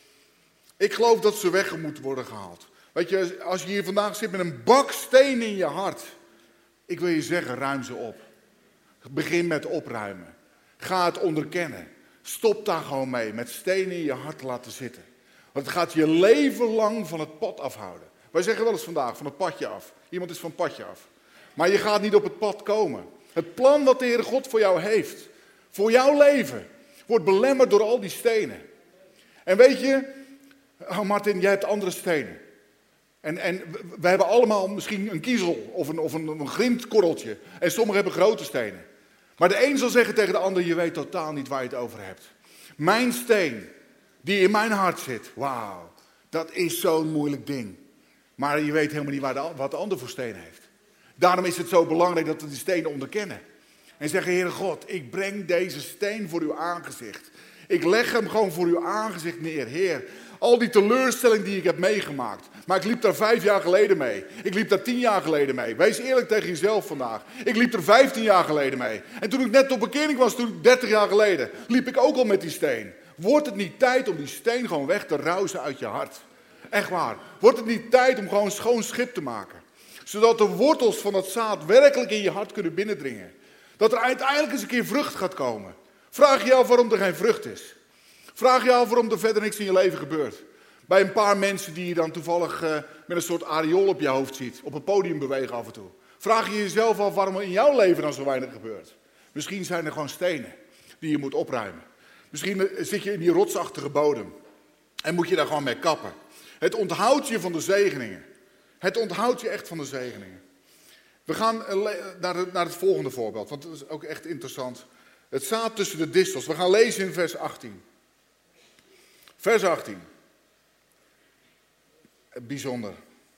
Ik geloof dat ze weg moeten worden gehaald. Weet je, als je hier vandaag zit met een bak stenen in je hart. Ik wil je zeggen, ruim ze op. Begin met opruimen. Ga het onderkennen. Stop daar gewoon mee, met stenen in je hart te laten zitten. Want het gaat je leven lang van het pad afhouden. Wij zeggen wel eens vandaag, van het padje af. Iemand is van het padje af. Maar je gaat niet op het pad komen. Het plan wat de Heere God voor jou heeft, voor jouw leven, wordt belemmerd door al die stenen. En weet je, oh Martin, jij hebt andere stenen. En, en we hebben allemaal misschien een kiezel of een, of een, een grindkorreltje. En sommigen hebben grote stenen. Maar de een zal zeggen tegen de ander, je weet totaal niet waar je het over hebt. Mijn steen, die in mijn hart zit, wauw, dat is zo'n moeilijk ding. Maar je weet helemaal niet waar de, wat de ander voor steen heeft. Daarom is het zo belangrijk dat we die stenen onderkennen. En zeggen, Heere God, ik breng deze steen voor uw aangezicht. Ik leg hem gewoon voor uw aangezicht neer, Heer. Al die teleurstelling die ik heb meegemaakt. Maar ik liep daar vijf jaar geleden mee. Ik liep daar tien jaar geleden mee. Wees eerlijk tegen jezelf vandaag. Ik liep er vijftien jaar geleden mee. En toen ik net op bekering was, toen ik dertig jaar geleden, liep ik ook al met die steen. Wordt het niet tijd om die steen gewoon weg te rauzen uit je hart? Echt waar. Wordt het niet tijd om gewoon schoon schip te maken? Zodat de wortels van het zaad werkelijk in je hart kunnen binnendringen. Dat er uiteindelijk eens een keer vrucht gaat komen. Vraag je af waarom er geen vrucht is. Vraag je af waarom er verder niks in je leven gebeurt. Bij een paar mensen die je dan toevallig uh, met een soort areool op je hoofd ziet. Op een podium bewegen af en toe. Vraag je jezelf af waarom er in jouw leven dan zo weinig gebeurt. Misschien zijn er gewoon stenen die je moet opruimen. Misschien zit je in die rotsachtige bodem. En moet je daar gewoon mee kappen. Het onthoudt je van de zegeningen. Het onthoudt je echt van de zegeningen. We gaan naar, de, naar het volgende voorbeeld. Want dat is ook echt interessant. Het zaad tussen de distels. We gaan lezen in vers achttien. Vers achttien. Bijzonder.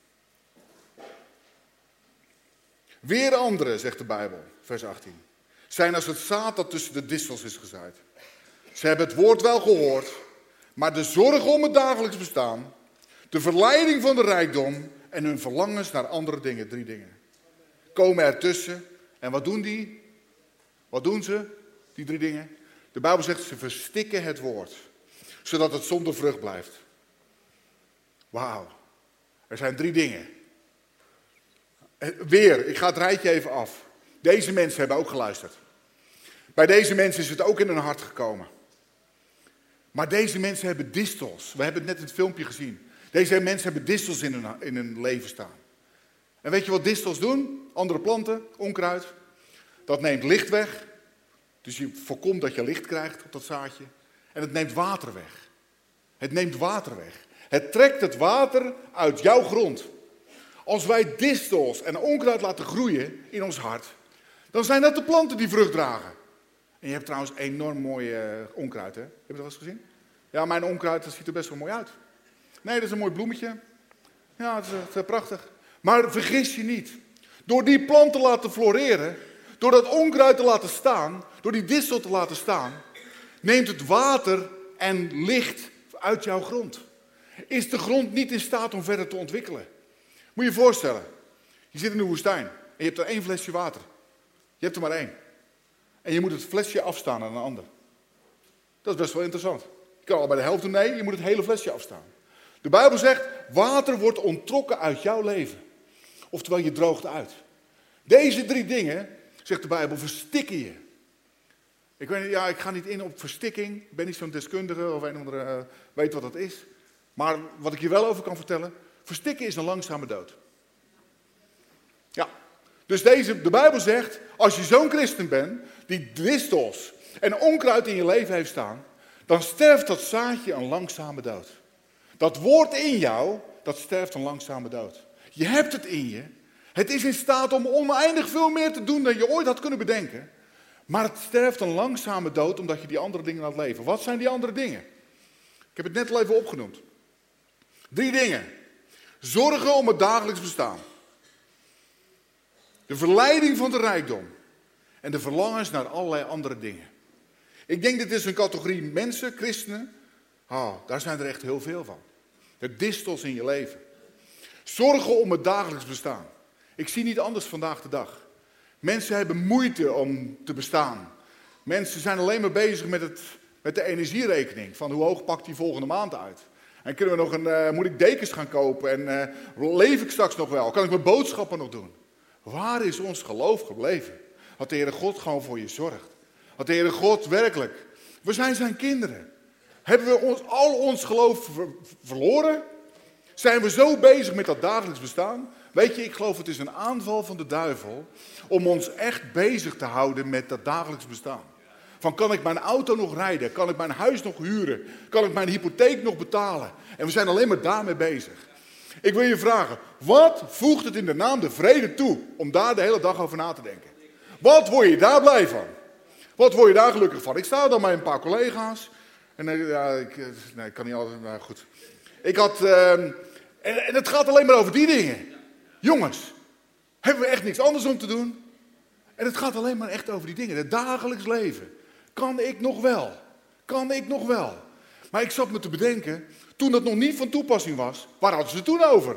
Weer anderen, zegt de Bijbel, vers achttien, zijn als het zaad dat tussen de distels is gezaaid. Ze hebben het woord wel gehoord, maar de zorg om het dagelijks bestaan, de verleiding van de rijkdom en hun verlangens naar andere dingen, drie dingen, komen ertussen. En wat doen die? Wat doen ze, die drie dingen? De Bijbel zegt, ze verstikken het woord, zodat het zonder vrucht blijft. Wauw. Er zijn drie dingen. Weer, ik ga het rijtje even af. Deze mensen hebben ook geluisterd. Bij deze mensen is het ook in hun hart gekomen. Maar deze mensen hebben distels. We hebben het net in het filmpje gezien. Deze mensen hebben distels in hun, in hun leven staan. En weet je wat distels doen? Andere planten, onkruid. Dat neemt licht weg. Dus je voorkomt dat je licht krijgt op dat zaadje. En het neemt water weg. Het neemt water weg. Het trekt het water uit jouw grond. Als wij distels en onkruid laten groeien in ons hart, dan zijn dat de planten die vrucht dragen. En je hebt trouwens enorm mooi uh, onkruid, hè? Heb je dat wel eens gezien? Ja, mijn onkruid, dat ziet er best wel mooi uit. Nee, dat is een mooi bloemetje. Ja, dat is, dat is prachtig. Maar vergis je niet. Door die plant te laten floreren, door dat onkruid te laten staan, door die distel te laten staan, neemt het water en licht uit jouw grond. Is de grond niet in staat om verder te ontwikkelen? Moet je je voorstellen, je zit in de woestijn en je hebt er één flesje water. Je hebt er maar één. En je moet het flesje afstaan aan een ander. Dat is best wel interessant. Je kan al bij de helft doen, nee, je moet het hele flesje afstaan. De Bijbel zegt, water wordt onttrokken uit jouw leven. Oftewel, je droogt uit. Deze drie dingen, zegt de Bijbel, verstikken je. Ik, weet, ja, ik ga niet in op verstikking. Ik ben niet zo'n deskundige of een of andere uh, weet wat dat is. Maar wat ik je wel over kan vertellen, verstikken is een langzame dood. Ja, dus deze, de Bijbel zegt, als je zo'n christen bent, die distels en onkruid in je leven heeft staan, dan sterft dat zaadje een langzame dood. Dat woord in jou, dat sterft een langzame dood. Je hebt het in je. Het is in staat om oneindig veel meer te doen dan je ooit had kunnen bedenken. Maar het sterft een langzame dood omdat je die andere dingen laat leven. Wat zijn die andere dingen? Ik heb het net al even opgenoemd. Drie dingen. Zorgen om het dagelijks bestaan. De verleiding van de rijkdom. En de verlangens naar allerlei andere dingen. Ik denk dit is een categorie mensen, christenen. Oh, daar zijn er echt heel veel van. De distels in je leven. Zorgen om het dagelijks bestaan. Ik zie niet anders vandaag de dag. Mensen hebben moeite om te bestaan. Mensen zijn alleen maar bezig met, het, met de energierekening. Van hoe hoog pakt die volgende maand uit. En kunnen we nog een, uh, moet ik dekens gaan kopen? En uh, leef ik straks nog wel? Kan ik mijn boodschappen nog doen? Waar is ons geloof gebleven? Had de Heere God gewoon voor je zorgt? Had de Heere God werkelijk? We zijn zijn kinderen. Hebben we ons, al ons geloof ver, verloren? Zijn we zo bezig met dat dagelijks bestaan? Weet je, ik geloof het is een aanval van de duivel om ons echt bezig te houden met dat dagelijks bestaan. Van kan ik mijn auto nog rijden? Kan ik mijn huis nog huren? Kan ik mijn hypotheek nog betalen? En we zijn alleen maar daarmee bezig. Ik wil je vragen, wat voegt het in de naam de vrede toe om daar de hele dag over na te denken? Wat word je daar blij van? Wat word je daar gelukkig van? Ik sta dan bij een paar collega's. En ja, ik, nee, ik kan niet altijd, maar goed. Ik had, uh, en, en het gaat alleen maar over die dingen. Jongens, hebben we echt niks anders om te doen? En het gaat alleen maar echt over die dingen. Het dagelijks leven. Kan ik nog wel? Kan ik nog wel? Maar ik zat me te bedenken, toen dat nog niet van toepassing was, waar hadden ze het toen over?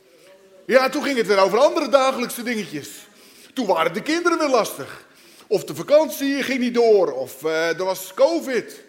Ja, toen ging het weer over andere dagelijkse dingetjes. Toen waren de kinderen weer lastig. Of de vakantie ging niet door, of uh, er was COVID.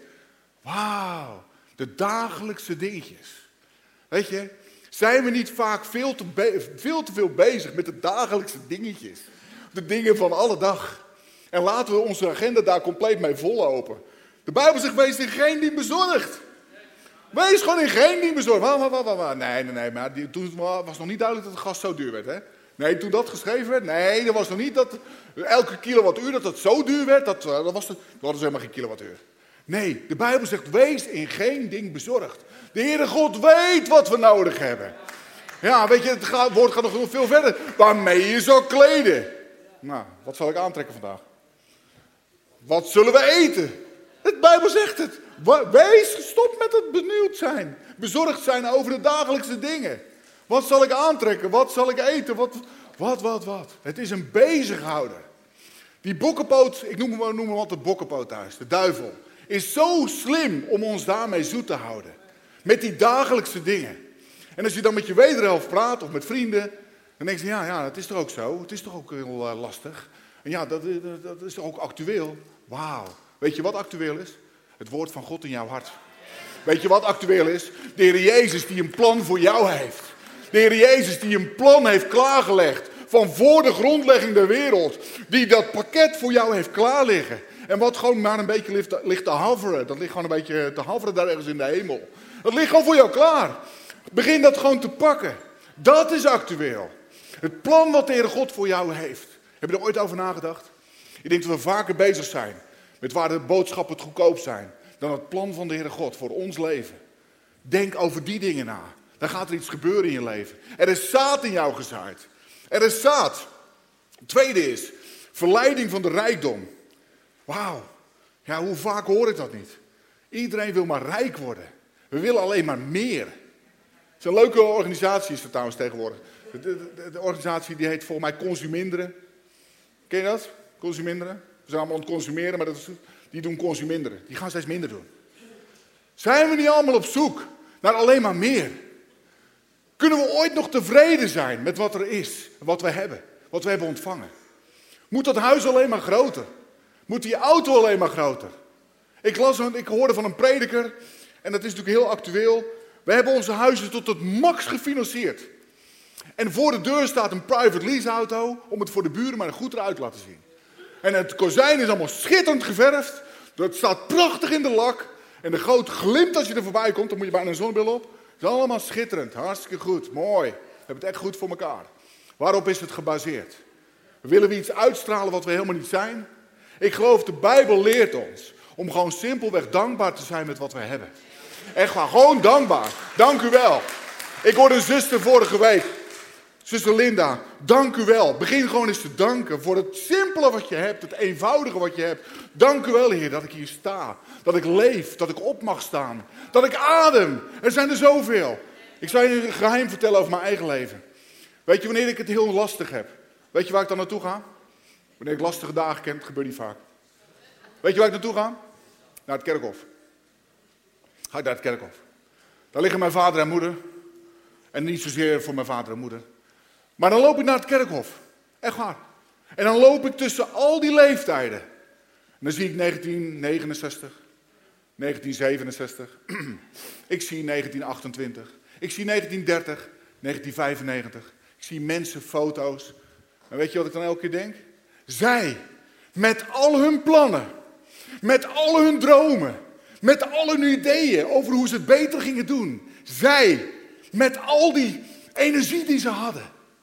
Wauw, de dagelijkse dingetjes. Weet je, zijn we niet vaak veel te, be- veel te veel bezig met de dagelijkse dingetjes? De dingen van alle dag. En laten we onze agenda daar compleet mee vollopen. De Bijbel zegt, wees in geen ding bezorgd. Wees gewoon in geen ding bezorgd. Waar, waar, waar, waar, waar. Nee, nee, nee, maar die, toen was nog niet duidelijk dat het gas zo duur werd, hè? Nee, toen dat geschreven werd, nee, er was nog niet dat elke kilowattuur dat het zo duur werd, dat, dat was, dat hadden ze helemaal geen kilowattuur. Nee, de Bijbel zegt, wees in geen ding bezorgd. De Heere God weet wat we nodig hebben. Ja, weet je, het gaat, woord gaat nog veel verder. Waarmee je zou kleden. Nou, wat zal ik aantrekken vandaag? Wat zullen we eten? De Bijbel zegt het. Wees, stop met het benieuwd zijn. Bezorgd zijn over de dagelijkse dingen. Wat zal ik aantrekken? Wat zal ik eten? Wat, wat, wat, wat? Het is een bezighouder. Die bokkenpoot, ik noem hem, noem hem altijd bokkenpoot thuis, de duivel, is zo slim om ons daarmee zoet te houden. Met die dagelijkse dingen. En als je dan met je wederhelft praat of met vrienden, dan denk je, ja, ja, dat is toch ook zo. Het is toch ook heel uh, lastig. En ja, dat, dat, dat is toch ook actueel. Wauw. Weet je wat actueel is? Het woord van God in jouw hart. Weet je wat actueel is? De Heer Jezus die een plan voor jou heeft. De Heer Jezus die een plan heeft klaargelegd. Van voor de grondlegging der wereld. Die dat pakket voor jou heeft klaar liggen. En wat gewoon maar een beetje ligt, ligt te haveren. Dat ligt gewoon een beetje te haveren daar ergens in de hemel. Dat ligt gewoon voor jou klaar. Begin dat gewoon te pakken. Dat is actueel. Het plan wat de Heere God voor jou heeft. Heb je er ooit over nagedacht? Ik denk dat we vaker bezig zijn met waar de boodschappen het goedkoop zijn. Dan het plan van de Heere God voor ons leven. Denk over die dingen na. Dan gaat er iets gebeuren in je leven. Er is zaad in jou gezaaid. Er is zaad. Het tweede is, verleiding van de rijkdom. Wauw. Ja, hoe vaak hoor ik dat niet? Iedereen wil maar rijk worden. We willen alleen maar meer. Het is een leuke organisatie is er trouwens tegenwoordig. De, de, de, de organisatie die heet volgens mij Consuminderen. Ken je dat? Consuminderen? We zijn allemaal aan het consumeren, maar dat is, die doen consuminderen. Die gaan steeds minder doen. Zijn we niet allemaal op zoek naar alleen maar meer? Kunnen we ooit nog tevreden zijn met wat er is, wat we hebben, wat we hebben ontvangen? Moet dat huis alleen maar groter? Moet die auto alleen maar groter? Ik, las, ik hoorde van een prediker, en dat is natuurlijk heel actueel. We hebben onze huizen tot het max gefinancierd. En voor de deur staat een private leaseauto om het voor de buren maar goed eruit te laten zien. En het kozijn is allemaal schitterend geverfd. Het staat prachtig in de lak. En de goot glimt als je er voorbij komt. Dan moet je bijna een zonnebril op. Het is allemaal schitterend. Hartstikke goed. Mooi. We hebben het echt goed voor elkaar. Waarop is het gebaseerd? Willen we iets uitstralen wat we helemaal niet zijn? Ik geloof de Bijbel leert ons om gewoon simpelweg dankbaar te zijn met wat we hebben. Echt waar, gewoon dankbaar. Dank u wel. Ik hoorde een zuster vorige week. Zuster Linda, dank u wel. Begin gewoon eens te danken voor het simpele wat je hebt, het eenvoudige wat je hebt. Dank u wel, Heer, dat ik hier sta. Dat ik leef, dat ik op mag staan. Dat ik adem. Er zijn er zoveel. Ik zal je een geheim vertellen over mijn eigen leven. Weet je wanneer ik het heel lastig heb? Weet je waar ik dan naartoe ga? Wanneer ik lastige dagen ken, het gebeurt niet vaak. Weet je waar ik naartoe ga? Naar het kerkhof. Ga ik naar het kerkhof. Daar liggen mijn vader en moeder. En niet zozeer voor mijn vader en moeder. Maar dan loop ik naar het kerkhof. Echt waar. En dan loop ik tussen al die leeftijden. En dan zie ik negentien negenenzestig. negentien zevenenzestig. Ik zie negentien achtentwintig. Ik zie negentien dertig. negentien vijfennegentig. Ik zie mensen, foto's. En weet je wat ik dan elke keer denk? Zij, met al hun plannen. Met al hun dromen. Met al hun ideeën over hoe ze het beter gingen doen. Zij, met al die energie die ze hadden.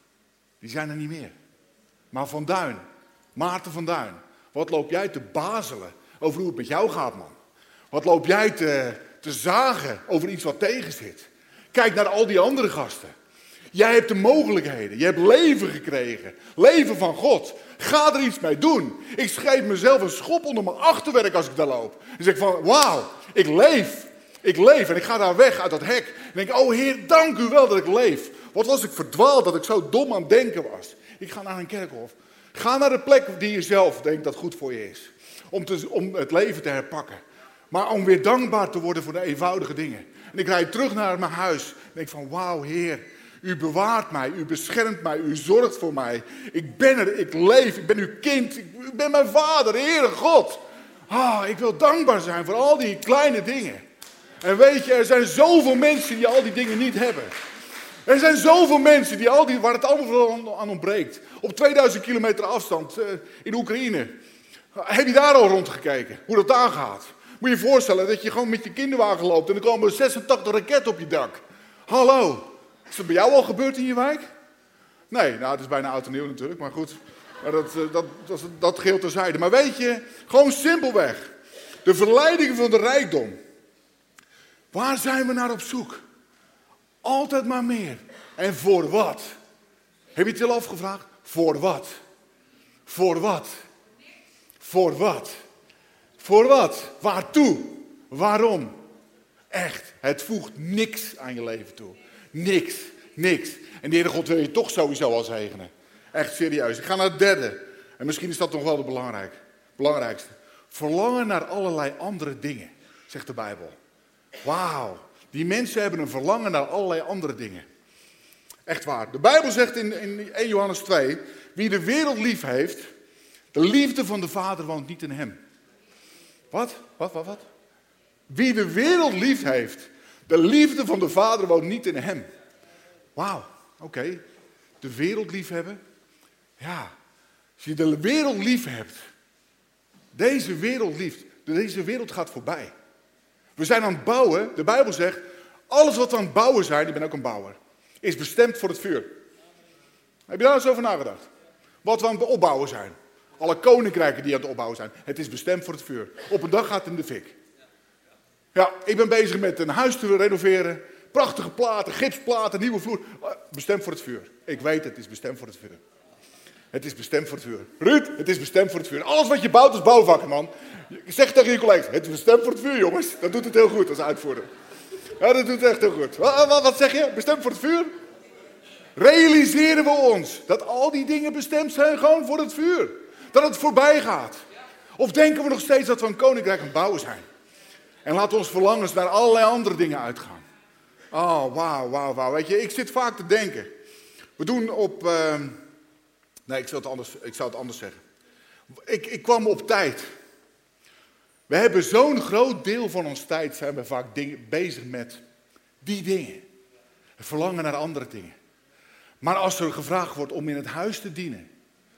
Die zijn er niet meer. Maar Van Duin, Maarten van Duin. Wat loop jij te bazelen over hoe het met jou gaat, man? Wat loop jij te, te zagen over iets wat tegen zit? Kijk naar al die andere gasten. Jij hebt de mogelijkheden. Je hebt leven gekregen. Leven van God. Ga er iets mee doen. Ik schreef mezelf een schop onder mijn achterwerk als ik daar loop. Dan zeg ik van, wauw, ik leef. Ik leef en ik ga daar weg uit dat hek. En denk, oh Heer, dank u wel dat ik leef. Wat was ik verdwaald dat ik zo dom aan het denken was. Ik ga naar een kerkhof. Ga naar de plek die je zelf denkt dat goed voor je is. Om, te, om het leven te herpakken. Maar om weer dankbaar te worden voor de eenvoudige dingen. En ik rijd terug naar mijn huis. En denk van, wauw Heer. U bewaart mij, u beschermt mij, u zorgt voor mij. Ik ben er, ik leef, ik ben uw kind, ik ben mijn vader, de Heere God. Ah, ik wil dankbaar zijn voor al die kleine dingen. En weet je, er zijn zoveel mensen die al die dingen niet hebben. Er zijn zoveel mensen die al die, waar het allemaal aan ontbreekt. Op tweeduizend kilometer afstand uh, in Oekraïne. Heb je daar al rondgekeken, hoe dat daar gaat? Moet je je voorstellen dat je gewoon met je kinderwagen loopt en er komen zesentachtig raketten op je dak. Hallo. Is dat bij jou al gebeurd in je wijk? Nee, nou het is bijna oud en nieuw natuurlijk, maar goed. Maar dat, dat, dat, dat geheel terzijde. Maar weet je, gewoon simpelweg. De verleidingen van de rijkdom. Waar zijn we naar op zoek? Altijd maar meer. En voor wat? Heb je het al afgevraagd? Voor wat? Voor wat? Voor wat? Voor wat? Waartoe? Waarom? Echt, het voegt niks aan je leven toe. Niks, niks. En de Heere God wil je toch sowieso al zegenen. Echt serieus. Ik ga naar het derde. En misschien is dat nog wel het belangrijk, belangrijkste. Verlangen naar allerlei andere dingen, zegt de Bijbel. Wauw. Die mensen hebben een verlangen naar allerlei andere dingen. Echt waar. De Bijbel zegt in, in eerste Johannes twee. Wie de wereld lief heeft, de liefde van de Vader woont niet in hem. Wat? Wat, wat, wat? Wie de wereld lief heeft, de liefde van de Vader woont niet in hem. Wauw, oké. Okay. De wereld lief hebben. Ja, als je de wereld lief hebt. Deze wereld lief. Deze wereld gaat voorbij. We zijn aan het bouwen. De Bijbel zegt, alles wat we aan het bouwen zijn, ik ben ook een bouwer, is bestemd voor het vuur. Heb je daar eens over nagedacht? Wat we aan het opbouwen zijn. Alle koninkrijken die aan het opbouwen zijn. Het is bestemd voor het vuur. Op een dag gaat het in de fik. Ja, ik ben bezig met een huis te renoveren. Prachtige platen, gipsplaten, nieuwe vloer. Bestemd voor het vuur. Ik weet, het is bestemd voor het vuur. Het is bestemd voor het vuur. Ruud, het is bestemd voor het vuur. Alles wat je bouwt is bouwvakken, man. Zeg tegen je collega's, het is bestemd voor het vuur, jongens. Dat doet het heel goed als uitvoerder. Ja, dat doet het echt heel goed. Wat, wat, wat zeg je? Bestemd voor het vuur? Realiseren we ons dat al die dingen bestemd zijn gewoon voor het vuur? Dat het voorbij gaat? Of denken we nog steeds dat we een koninkrijk aan het bouwen zijn? En laten ons verlangens naar allerlei andere dingen uitgaan. Oh, wauw, wauw, wauw. Weet je, ik zit vaak te denken. We doen op... Uh... Nee, ik zou het anders, ik zou het anders zeggen. Ik, ik kwam op tijd. We hebben zo'n groot deel van ons tijd zijn we vaak dingen, bezig met die dingen. Het verlangen naar andere dingen. Maar als er gevraagd wordt om in het huis te dienen,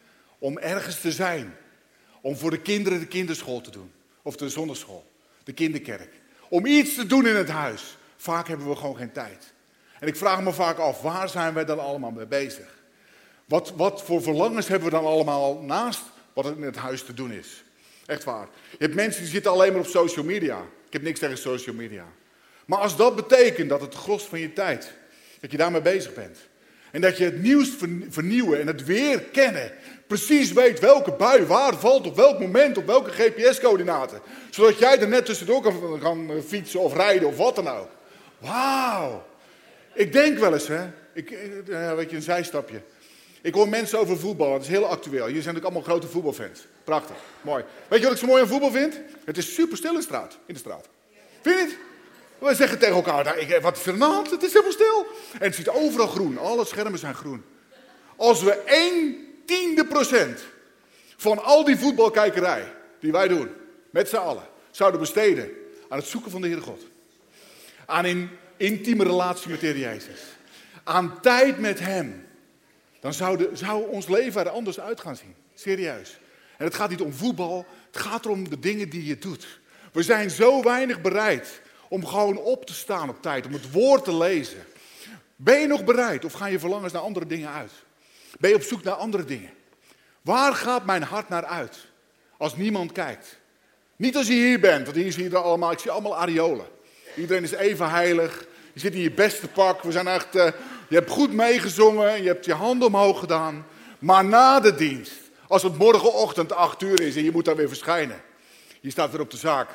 om ergens te zijn, om voor de kinderen de kinderschool te doen, of de zondagschool, de kinderkerk, om iets te doen in het huis, vaak hebben we gewoon geen tijd. En ik vraag me vaak af, waar zijn wij dan allemaal mee bezig? Wat, wat voor verlangens hebben we dan allemaal naast wat er in het huis te doen is? Echt waar. Je hebt mensen die zitten alleen maar op social media. Ik heb niks tegen social media. Maar als dat betekent dat het gros van je tijd, dat je daarmee bezig bent. En dat je het nieuws vernieuwen en het weer kennen. Precies weet welke bui waar valt, op welk moment, op welke G P S-coördinaten. Zodat jij er net tussendoor kan, kan fietsen of rijden of wat dan ook. Wauw. Ik denk wel eens, hè. Ik, ja, weet je, een zijstapje. Ik hoor mensen over voetbal, dat is heel actueel. Jullie zijn natuurlijk allemaal grote voetbalfans. Prachtig, mooi. Weet je wat ik zo mooi aan voetbal vind? Het is super stil in de straat. In de straat. Vind je niet? We zeggen tegen elkaar, nou, ik, wat is er aan de hand? Het is helemaal stil. En het ziet overal groen. Alle schermen zijn groen. Als we één tiende procent van al die voetbalkijkerij die wij doen, met z'n allen, zouden besteden aan het zoeken van de Heere God. Aan een intieme relatie met de Heer Jezus. Aan tijd met Hem. Dan zou, de, zou ons leven er anders uit gaan zien. Serieus. En het gaat niet om voetbal. Het gaat erom de dingen die je doet. We zijn zo weinig bereid om gewoon op te staan op tijd. Om het woord te lezen. Ben je nog bereid? Of gaan je verlangens naar andere dingen uit? Ben je op zoek naar andere dingen? Waar gaat mijn hart naar uit? Als niemand kijkt. Niet als je hier bent. Want hier zie je er allemaal. Ik zie allemaal areolen. Iedereen is even heilig. Je zit in je beste pak. We zijn echt... Uh, Je hebt goed meegezongen, je hebt je handen omhoog gedaan. Maar na de dienst, als het morgenochtend acht uur is en je moet daar weer verschijnen. Je staat weer op de zaak.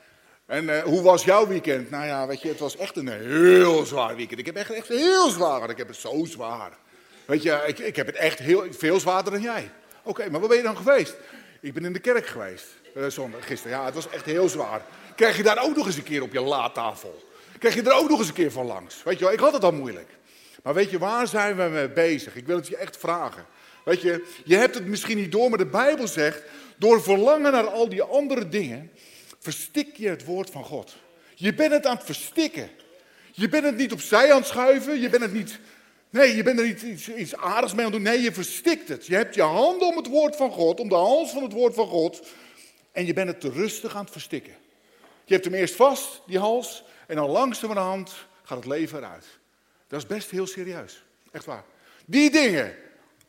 En uh, hoe was jouw weekend? Nou ja, weet je, het was echt een heel zwaar weekend. Ik heb echt, echt heel zwaar, want ik heb het zo zwaar. Weet je, ik, ik heb het echt heel, veel zwaarder dan jij. Oké, okay, maar waar ben je dan geweest? Ik ben in de kerk geweest, uh, zondag, gisteren. Ja, het was echt heel zwaar. Krijg je daar ook nog eens een keer op je laattafel? Krijg je er ook nog eens een keer van langs? Weet je wel, ik had het al moeilijk. Maar weet je, waar zijn we mee bezig? Ik wil het je echt vragen. Weet je, je hebt het misschien niet door, maar de Bijbel zegt, door verlangen naar al die andere dingen, verstik je het woord van God. Je bent het aan het verstikken. Je bent het niet opzij aan het schuiven, je bent het niet, nee, je bent er niet iets, iets aardigs mee aan het doen. Nee, je verstikt het. Je hebt je handen om het woord van God, om de hals van het woord van God, en je bent het te rustig aan het verstikken. Je hebt hem eerst vast, die hals, en dan langzamerhand gaat het leven eruit. Dat is best heel serieus. Echt waar. Die dingen.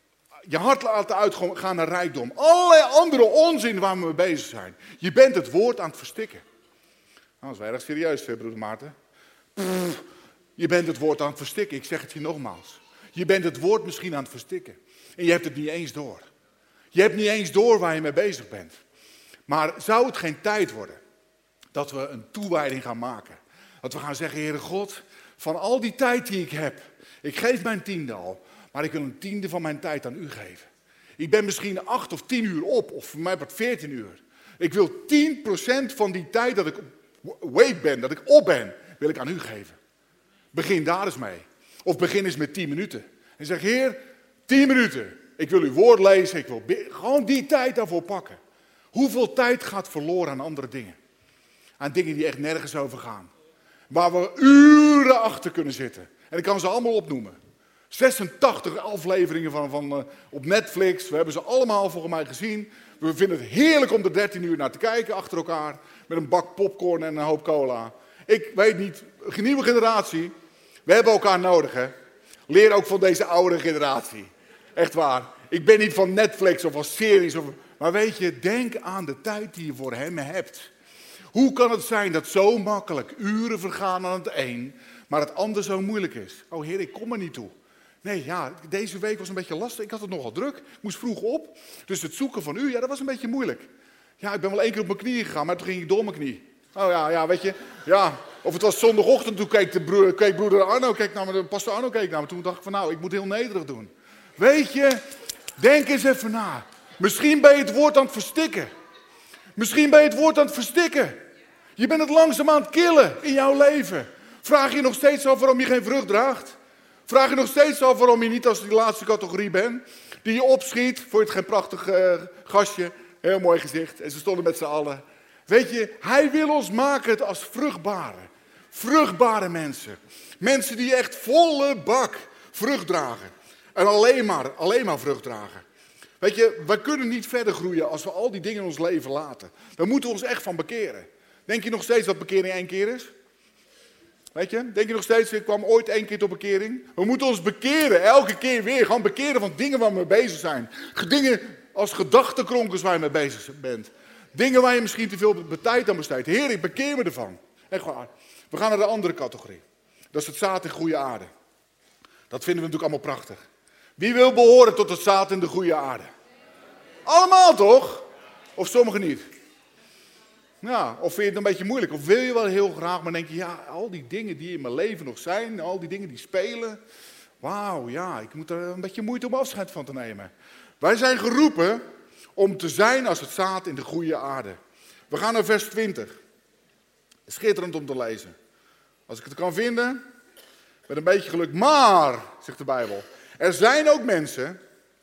Je hart laten uitgaan naar rijkdom. Allerlei andere onzin waar we mee bezig zijn. Je bent het woord aan het verstikken. Nou, dat is wel erg serieus, broeder Maarten. Pff, je bent het woord aan het verstikken. Ik zeg het je nogmaals. Je bent het woord misschien aan het verstikken. En je hebt het niet eens door. Je hebt niet eens door waar je mee bezig bent. Maar zou het geen tijd worden dat we een toewijding gaan maken? Dat we gaan zeggen, Heere God, van al die tijd die ik heb, ik geef mijn tiende al, maar ik wil een tiende van mijn tijd aan u geven. Ik ben misschien acht of tien uur op, of voor mij wat veertien uur. Ik wil tien procent van die tijd dat ik awake ben, dat ik op ben, wil ik aan u geven. Begin daar eens mee. Of begin eens met tien minuten. En zeg, Heer, tien minuten. Ik wil uw woord lezen, ik wil gewoon die tijd daarvoor pakken. Hoeveel tijd gaat verloren aan andere dingen? Aan dingen die echt nergens over gaan. Waar we uren achter kunnen zitten. En ik kan ze allemaal opnoemen. zesentachtig afleveringen van, van, uh, op Netflix. We hebben ze allemaal volgens mij gezien. We vinden het heerlijk om er dertien uur naar te kijken achter elkaar. Met een bak popcorn en een hoop cola. Ik weet niet, een nieuwe generatie. We hebben elkaar nodig, hè. Leer ook van deze oudere generatie. Echt waar. Ik ben niet van Netflix of van series. Of, maar weet je, denk aan de tijd die je voor hem hebt. Hoe kan het zijn dat zo makkelijk uren vergaan aan het een, maar het ander zo moeilijk is? Oh Heer, ik kom er niet toe. Nee, ja, deze week was een beetje lastig. Ik had het nogal druk. Ik moest vroeg op. Dus het zoeken van u, ja, dat was een beetje moeilijk. Ja, ik ben wel één keer op mijn knieën gegaan, maar toen ging ik door mijn knie. Oh ja, ja, weet je. Ja, of het was zondagochtend, toen keek, de broer, keek broeder Arno, keek naar me, pastor Arno keek naar me. Toen dacht ik van, nou, ik moet heel nederig doen. Weet je, denk eens even na. Misschien ben je het woord aan het verstikken. Misschien ben je het woord aan het verstikken. Je bent het langzaam aan het killen in jouw leven. Vraag je nog steeds af waarom je geen vrucht draagt? Vraag je nog steeds af waarom je niet als die laatste categorie bent? Die je opschiet, vond je het geen prachtig uh, gastje? Heel mooi gezicht. En ze stonden met z'n allen. Weet je, hij wil ons maken het als vruchtbare. Vruchtbare mensen. Mensen die echt volle bak vrucht dragen. En alleen maar, alleen maar vrucht dragen. Weet je, wij kunnen niet verder groeien als we al die dingen in ons leven laten. Dan moeten we ons echt van bekeren. Denk je nog steeds dat bekering één keer is? Weet je, denk je nog steeds, ik kwam ooit één keer tot bekering? We moeten ons bekeren, elke keer weer. Gewoon bekeren van dingen waar we mee bezig zijn. Dingen als gedachtenkronkels waar je mee bezig bent. Dingen waar je misschien te veel tijd aan besteedt. Heer, ik bekeer me ervan. Echt waar. We gaan naar de andere categorie. Dat is het zaad in goede aarde. Dat vinden we natuurlijk allemaal prachtig. Wie wil behoren tot het zaad in de goede aarde? Allemaal toch? Of sommigen niet? Ja, of vind je het een beetje moeilijk? Of wil je wel heel graag, maar denk je, ja, al die dingen die in mijn leven nog zijn, al die dingen die spelen. Wauw, ja, ik moet er een beetje moeite om afscheid van te nemen. Wij zijn geroepen om te zijn als het zaad in de goede aarde. We gaan naar vers twintig. Schitterend om te lezen. Als ik het kan vinden, met een beetje geluk. Maar, zegt de Bijbel, er zijn ook mensen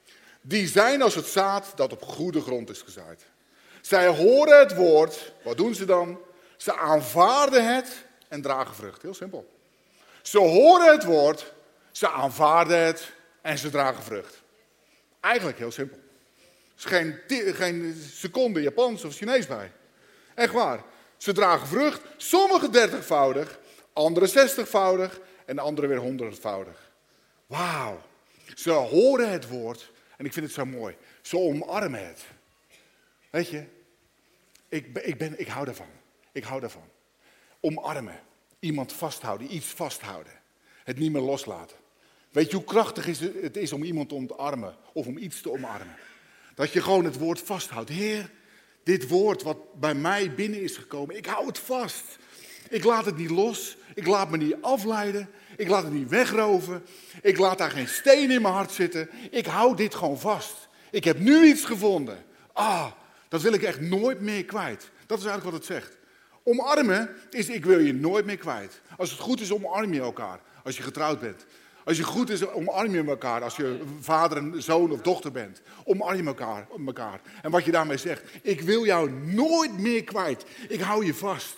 die zijn als het zaad dat op goede grond is gezaaid. Zij horen het woord, wat doen ze dan? Ze aanvaarden het en dragen vrucht. Heel simpel. Ze horen het woord, ze aanvaarden het en ze dragen vrucht. Eigenlijk heel simpel. Er is geen, geen seconde Japans of Chinees bij. Echt waar. Ze dragen vrucht, sommigen dertigvoudig, anderen zestigvoudig en anderen weer honderdvoudig. Wauw. Ze horen het woord en ik vind het zo mooi. Ze omarmen het. Weet je, ik, ben, ik, ben, ik hou daarvan. Ik hou daarvan. Omarmen. Iemand vasthouden, iets vasthouden. Het niet meer loslaten. Weet je hoe krachtig het is om iemand te omarmen of om iets te omarmen? Dat je gewoon het woord vasthoudt. Heer, dit woord wat bij mij binnen is gekomen, ik hou het vast. Ik laat het niet los. Ik laat me niet afleiden. Ik laat het niet wegroven. Ik laat daar geen steen in mijn hart zitten. Ik hou dit gewoon vast. Ik heb nu iets gevonden. Ah, dat wil ik echt nooit meer kwijt. Dat is eigenlijk wat het zegt. Omarmen is, ik wil je nooit meer kwijt. Als het goed is, omarm je elkaar. Als je getrouwd bent. Als je goed is, omarm je elkaar. Als je vader en zoon of dochter bent. Omarm je elkaar, elkaar. En wat je daarmee zegt. Ik wil jou nooit meer kwijt. Ik hou je vast.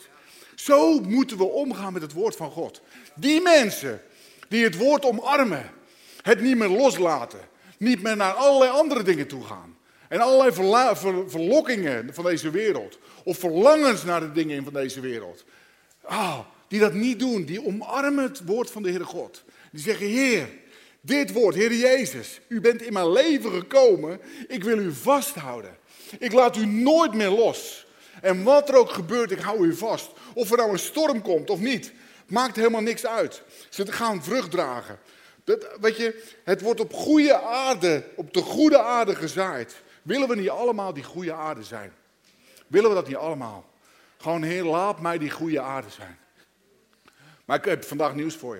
Zo moeten we omgaan met het woord van God. Die mensen die het woord omarmen. Het niet meer loslaten. Niet meer naar allerlei andere dingen toe gaan. En allerlei verla- ver- verlokkingen van deze wereld. Of verlangens naar de dingen van deze wereld. Ah, die dat niet doen. Die omarmen het woord van de Heere God. Die zeggen, Heer, dit woord, Heer Jezus. U bent in mijn leven gekomen. Ik wil u vasthouden. Ik laat u nooit meer los. En wat er ook gebeurt, ik hou u vast. Of er nou een storm komt of niet. Maakt helemaal niks uit. Ze gaan vrucht dragen. Dat, weet je, het wordt op goede aarde, op de goede aarde gezaaid. Willen we niet allemaal die goede aarde zijn? Willen we dat niet allemaal? Gewoon, Heer, laat mij die goede aarde zijn. Maar ik heb vandaag nieuws voor je.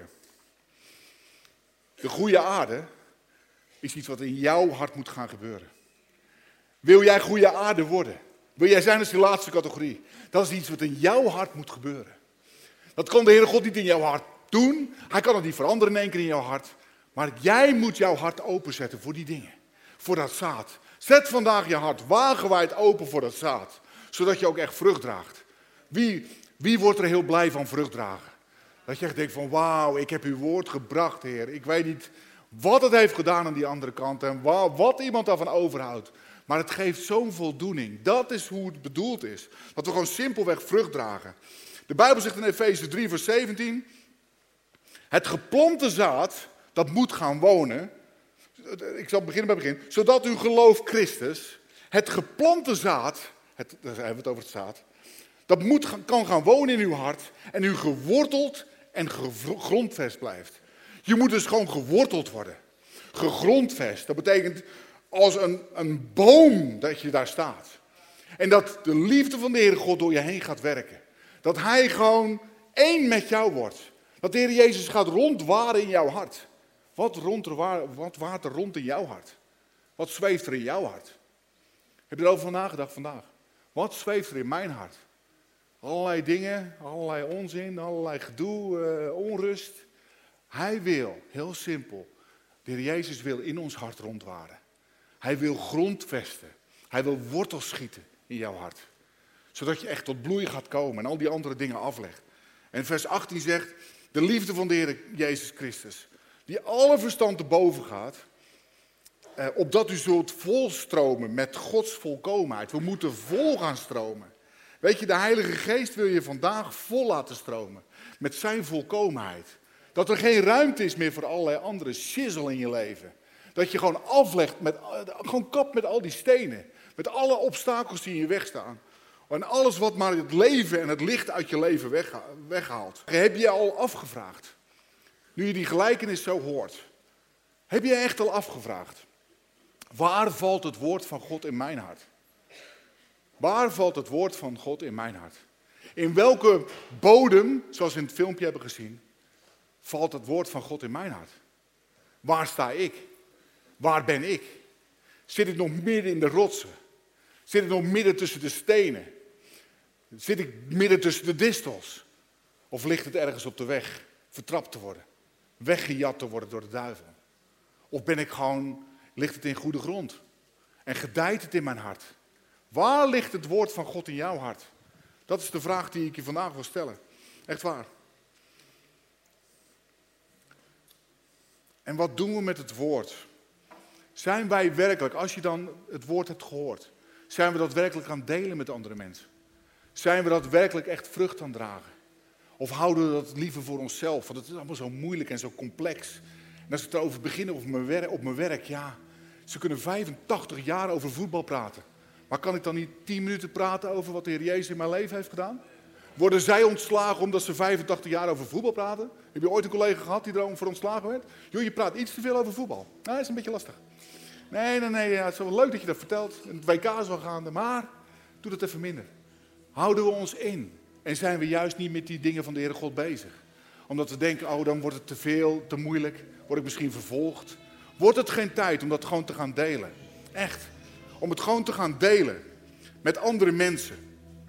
De goede aarde is iets wat in jouw hart moet gaan gebeuren. Wil jij goede aarde worden? Wil jij zijn als die laatste categorie? Dat is iets wat in jouw hart moet gebeuren. Dat kan de Heere God niet in jouw hart doen. Hij kan het niet veranderen in één keer in jouw hart. Maar jij moet jouw hart openzetten voor die dingen. Voor dat zaad. Zet vandaag je hart wagenwijd open voor dat zaad. Zodat je ook echt vrucht draagt. Wie, wie wordt er heel blij van vrucht dragen? Dat je echt denkt van wauw, ik heb uw woord gebracht, Heer. Ik weet niet wat het heeft gedaan aan die andere kant. En wat iemand daarvan overhoudt. Maar het geeft zo'n voldoening. Dat is hoe het bedoeld is. Dat we gewoon simpelweg vrucht dragen. De Bijbel zegt in Efeze drie vers zeventien. Het geplante zaad, dat moet gaan wonen. Ik zal beginnen bij het begin. Zodat uw geloof Christus, het geplante zaad, het, daar hebben we het over het zaad. Dat moet, kan gaan wonen in uw hart en u geworteld en gegrondvest blijft. Je moet dus gewoon geworteld worden. Gegrondvest, dat betekent als een, een boom dat je daar staat. En dat de liefde van de Heere God door je heen gaat werken. Dat Hij gewoon één met jou wordt. Dat de Heer Jezus gaat rondwaren in jouw hart. Wat, rond er, wat waart er rond in jouw hart? Wat zweeft er in jouw hart? Heb je erover nagedacht vandaag? Wat zweeft er in mijn hart? Allerlei dingen, allerlei onzin, allerlei gedoe, uh, onrust. Hij wil, heel simpel, de Heer Jezus wil in ons hart rondwaren. Hij wil grondvesten. Hij wil wortels schieten in jouw hart. Zodat je echt tot bloei gaat komen en al die andere dingen aflegt. En vers achttien zegt, de liefde van de Heer Jezus Christus, die alle verstand te boven gaat, eh, opdat u zult volstromen met Gods volkomenheid. We moeten vol gaan stromen. Weet je, de Heilige Geest wil je vandaag vol laten stromen. Met zijn volkomenheid. Dat er geen ruimte is meer voor allerlei andere shizzle in je leven. Dat je gewoon aflegt, met, gewoon kapt met al die stenen. Met alle obstakels die in je weg staan. En alles wat maar het leven en het licht uit je leven wegha- weghaalt. Heb je al afgevraagd? Nu je die gelijkenis zo hoort. Heb je echt al afgevraagd? Waar valt het woord van God in mijn hart? Waar valt het woord van God in mijn hart? In welke bodem, zoals we in het filmpje hebben gezien, valt het woord van God in mijn hart? Waar sta ik? Waar ben ik? Zit ik nog midden in de rotsen? Zit ik nog midden tussen de stenen? Zit ik midden tussen de distels? Of ligt het ergens op de weg, vertrapt te worden? Weggejat te worden door de duivel? Of ben ik gewoon, ligt het in goede grond? En gedijt het in mijn hart? Waar ligt het woord van God in jouw hart? Dat is de vraag die ik je vandaag wil stellen. Echt waar. En wat doen we met het woord? Zijn wij werkelijk, als je dan het woord hebt gehoord, zijn we dat werkelijk aan het delen met andere mensen? Zijn we dat werkelijk echt vrucht aan dragen? Of houden we dat liever voor onszelf? Want het is allemaal zo moeilijk en zo complex. En als we het erover beginnen op mijn werk, op mijn werk, ja, ze kunnen vijfentachtig jaar over voetbal praten. Maar kan ik dan niet tien minuten praten over wat de Heer Jezus in mijn leven heeft gedaan? Worden zij ontslagen omdat ze vijfentachtig jaar over voetbal praten? Heb je ooit een collega gehad die erover ontslagen werd? Joh, je praat iets te veel over voetbal. Nou, dat is een beetje lastig. Nee, nee, nee, ja, het is wel leuk dat je dat vertelt. Het W K is wel gaande, maar doe dat even minder. Houden we ons in en zijn we juist niet met die dingen van de Heere God bezig? Omdat we denken, oh, dan wordt het te veel, te moeilijk, word ik misschien vervolgd. Wordt het geen tijd om dat gewoon te gaan delen? Echt. Om het gewoon te gaan delen met andere mensen.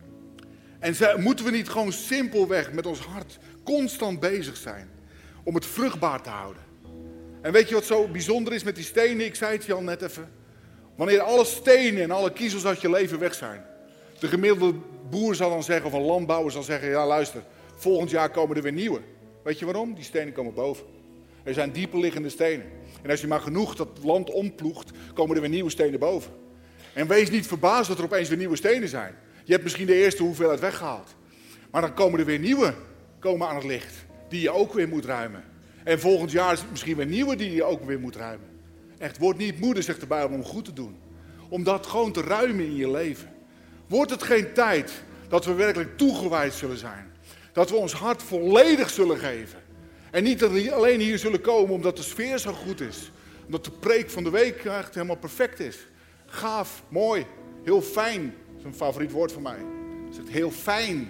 En zij, moeten we niet gewoon simpelweg met ons hart constant bezig zijn om het vruchtbaar te houden? En weet je wat zo bijzonder is met die stenen? Ik zei het je al net even. Wanneer alle stenen en alle kiezels uit je leven weg zijn. De gemiddelde boer zal dan zeggen, of een landbouwer zal zeggen, ja luister, volgend jaar komen er weer nieuwe. Weet je waarom? Die stenen komen boven. Er zijn dieper liggende stenen. En als je maar genoeg dat land omploegt, komen er weer nieuwe stenen boven. En wees niet verbaasd dat er opeens weer nieuwe stenen zijn. Je hebt misschien de eerste hoeveelheid weggehaald. Maar dan komen er weer nieuwe komen aan het licht. Die je ook weer moet ruimen. En volgend jaar is het misschien weer nieuwe die je ook weer moet ruimen. Echt, word niet moede, zegt de Bijbel, om goed te doen. Om dat gewoon te ruimen in je leven. Wordt het geen tijd dat we werkelijk toegewijd zullen zijn? Dat we ons hart volledig zullen geven. En niet dat we alleen hier zullen komen omdat de sfeer zo goed is. Omdat de preek van de week echt helemaal perfect is. Gaaf, mooi, heel fijn. Dat is een favoriet woord van mij. Het is heel fijn.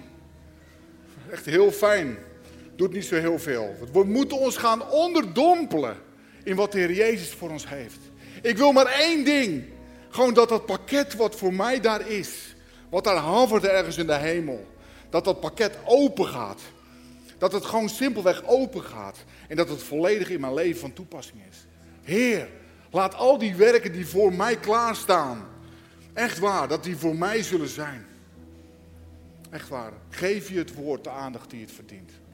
Echt heel fijn. Doet niet zo heel veel. We moeten ons gaan onderdompelen in wat de Heer Jezus voor ons heeft. Ik wil maar één ding. Gewoon dat dat pakket wat voor mij daar is. Wat daar havert ergens in de hemel. Dat dat pakket open gaat. Dat het gewoon simpelweg open gaat. En dat het volledig in mijn leven van toepassing is. Heer, laat al die werken die voor mij klaarstaan. Echt waar, dat die voor mij zullen zijn. Echt waar. Geef je het woord de aandacht die het verdient.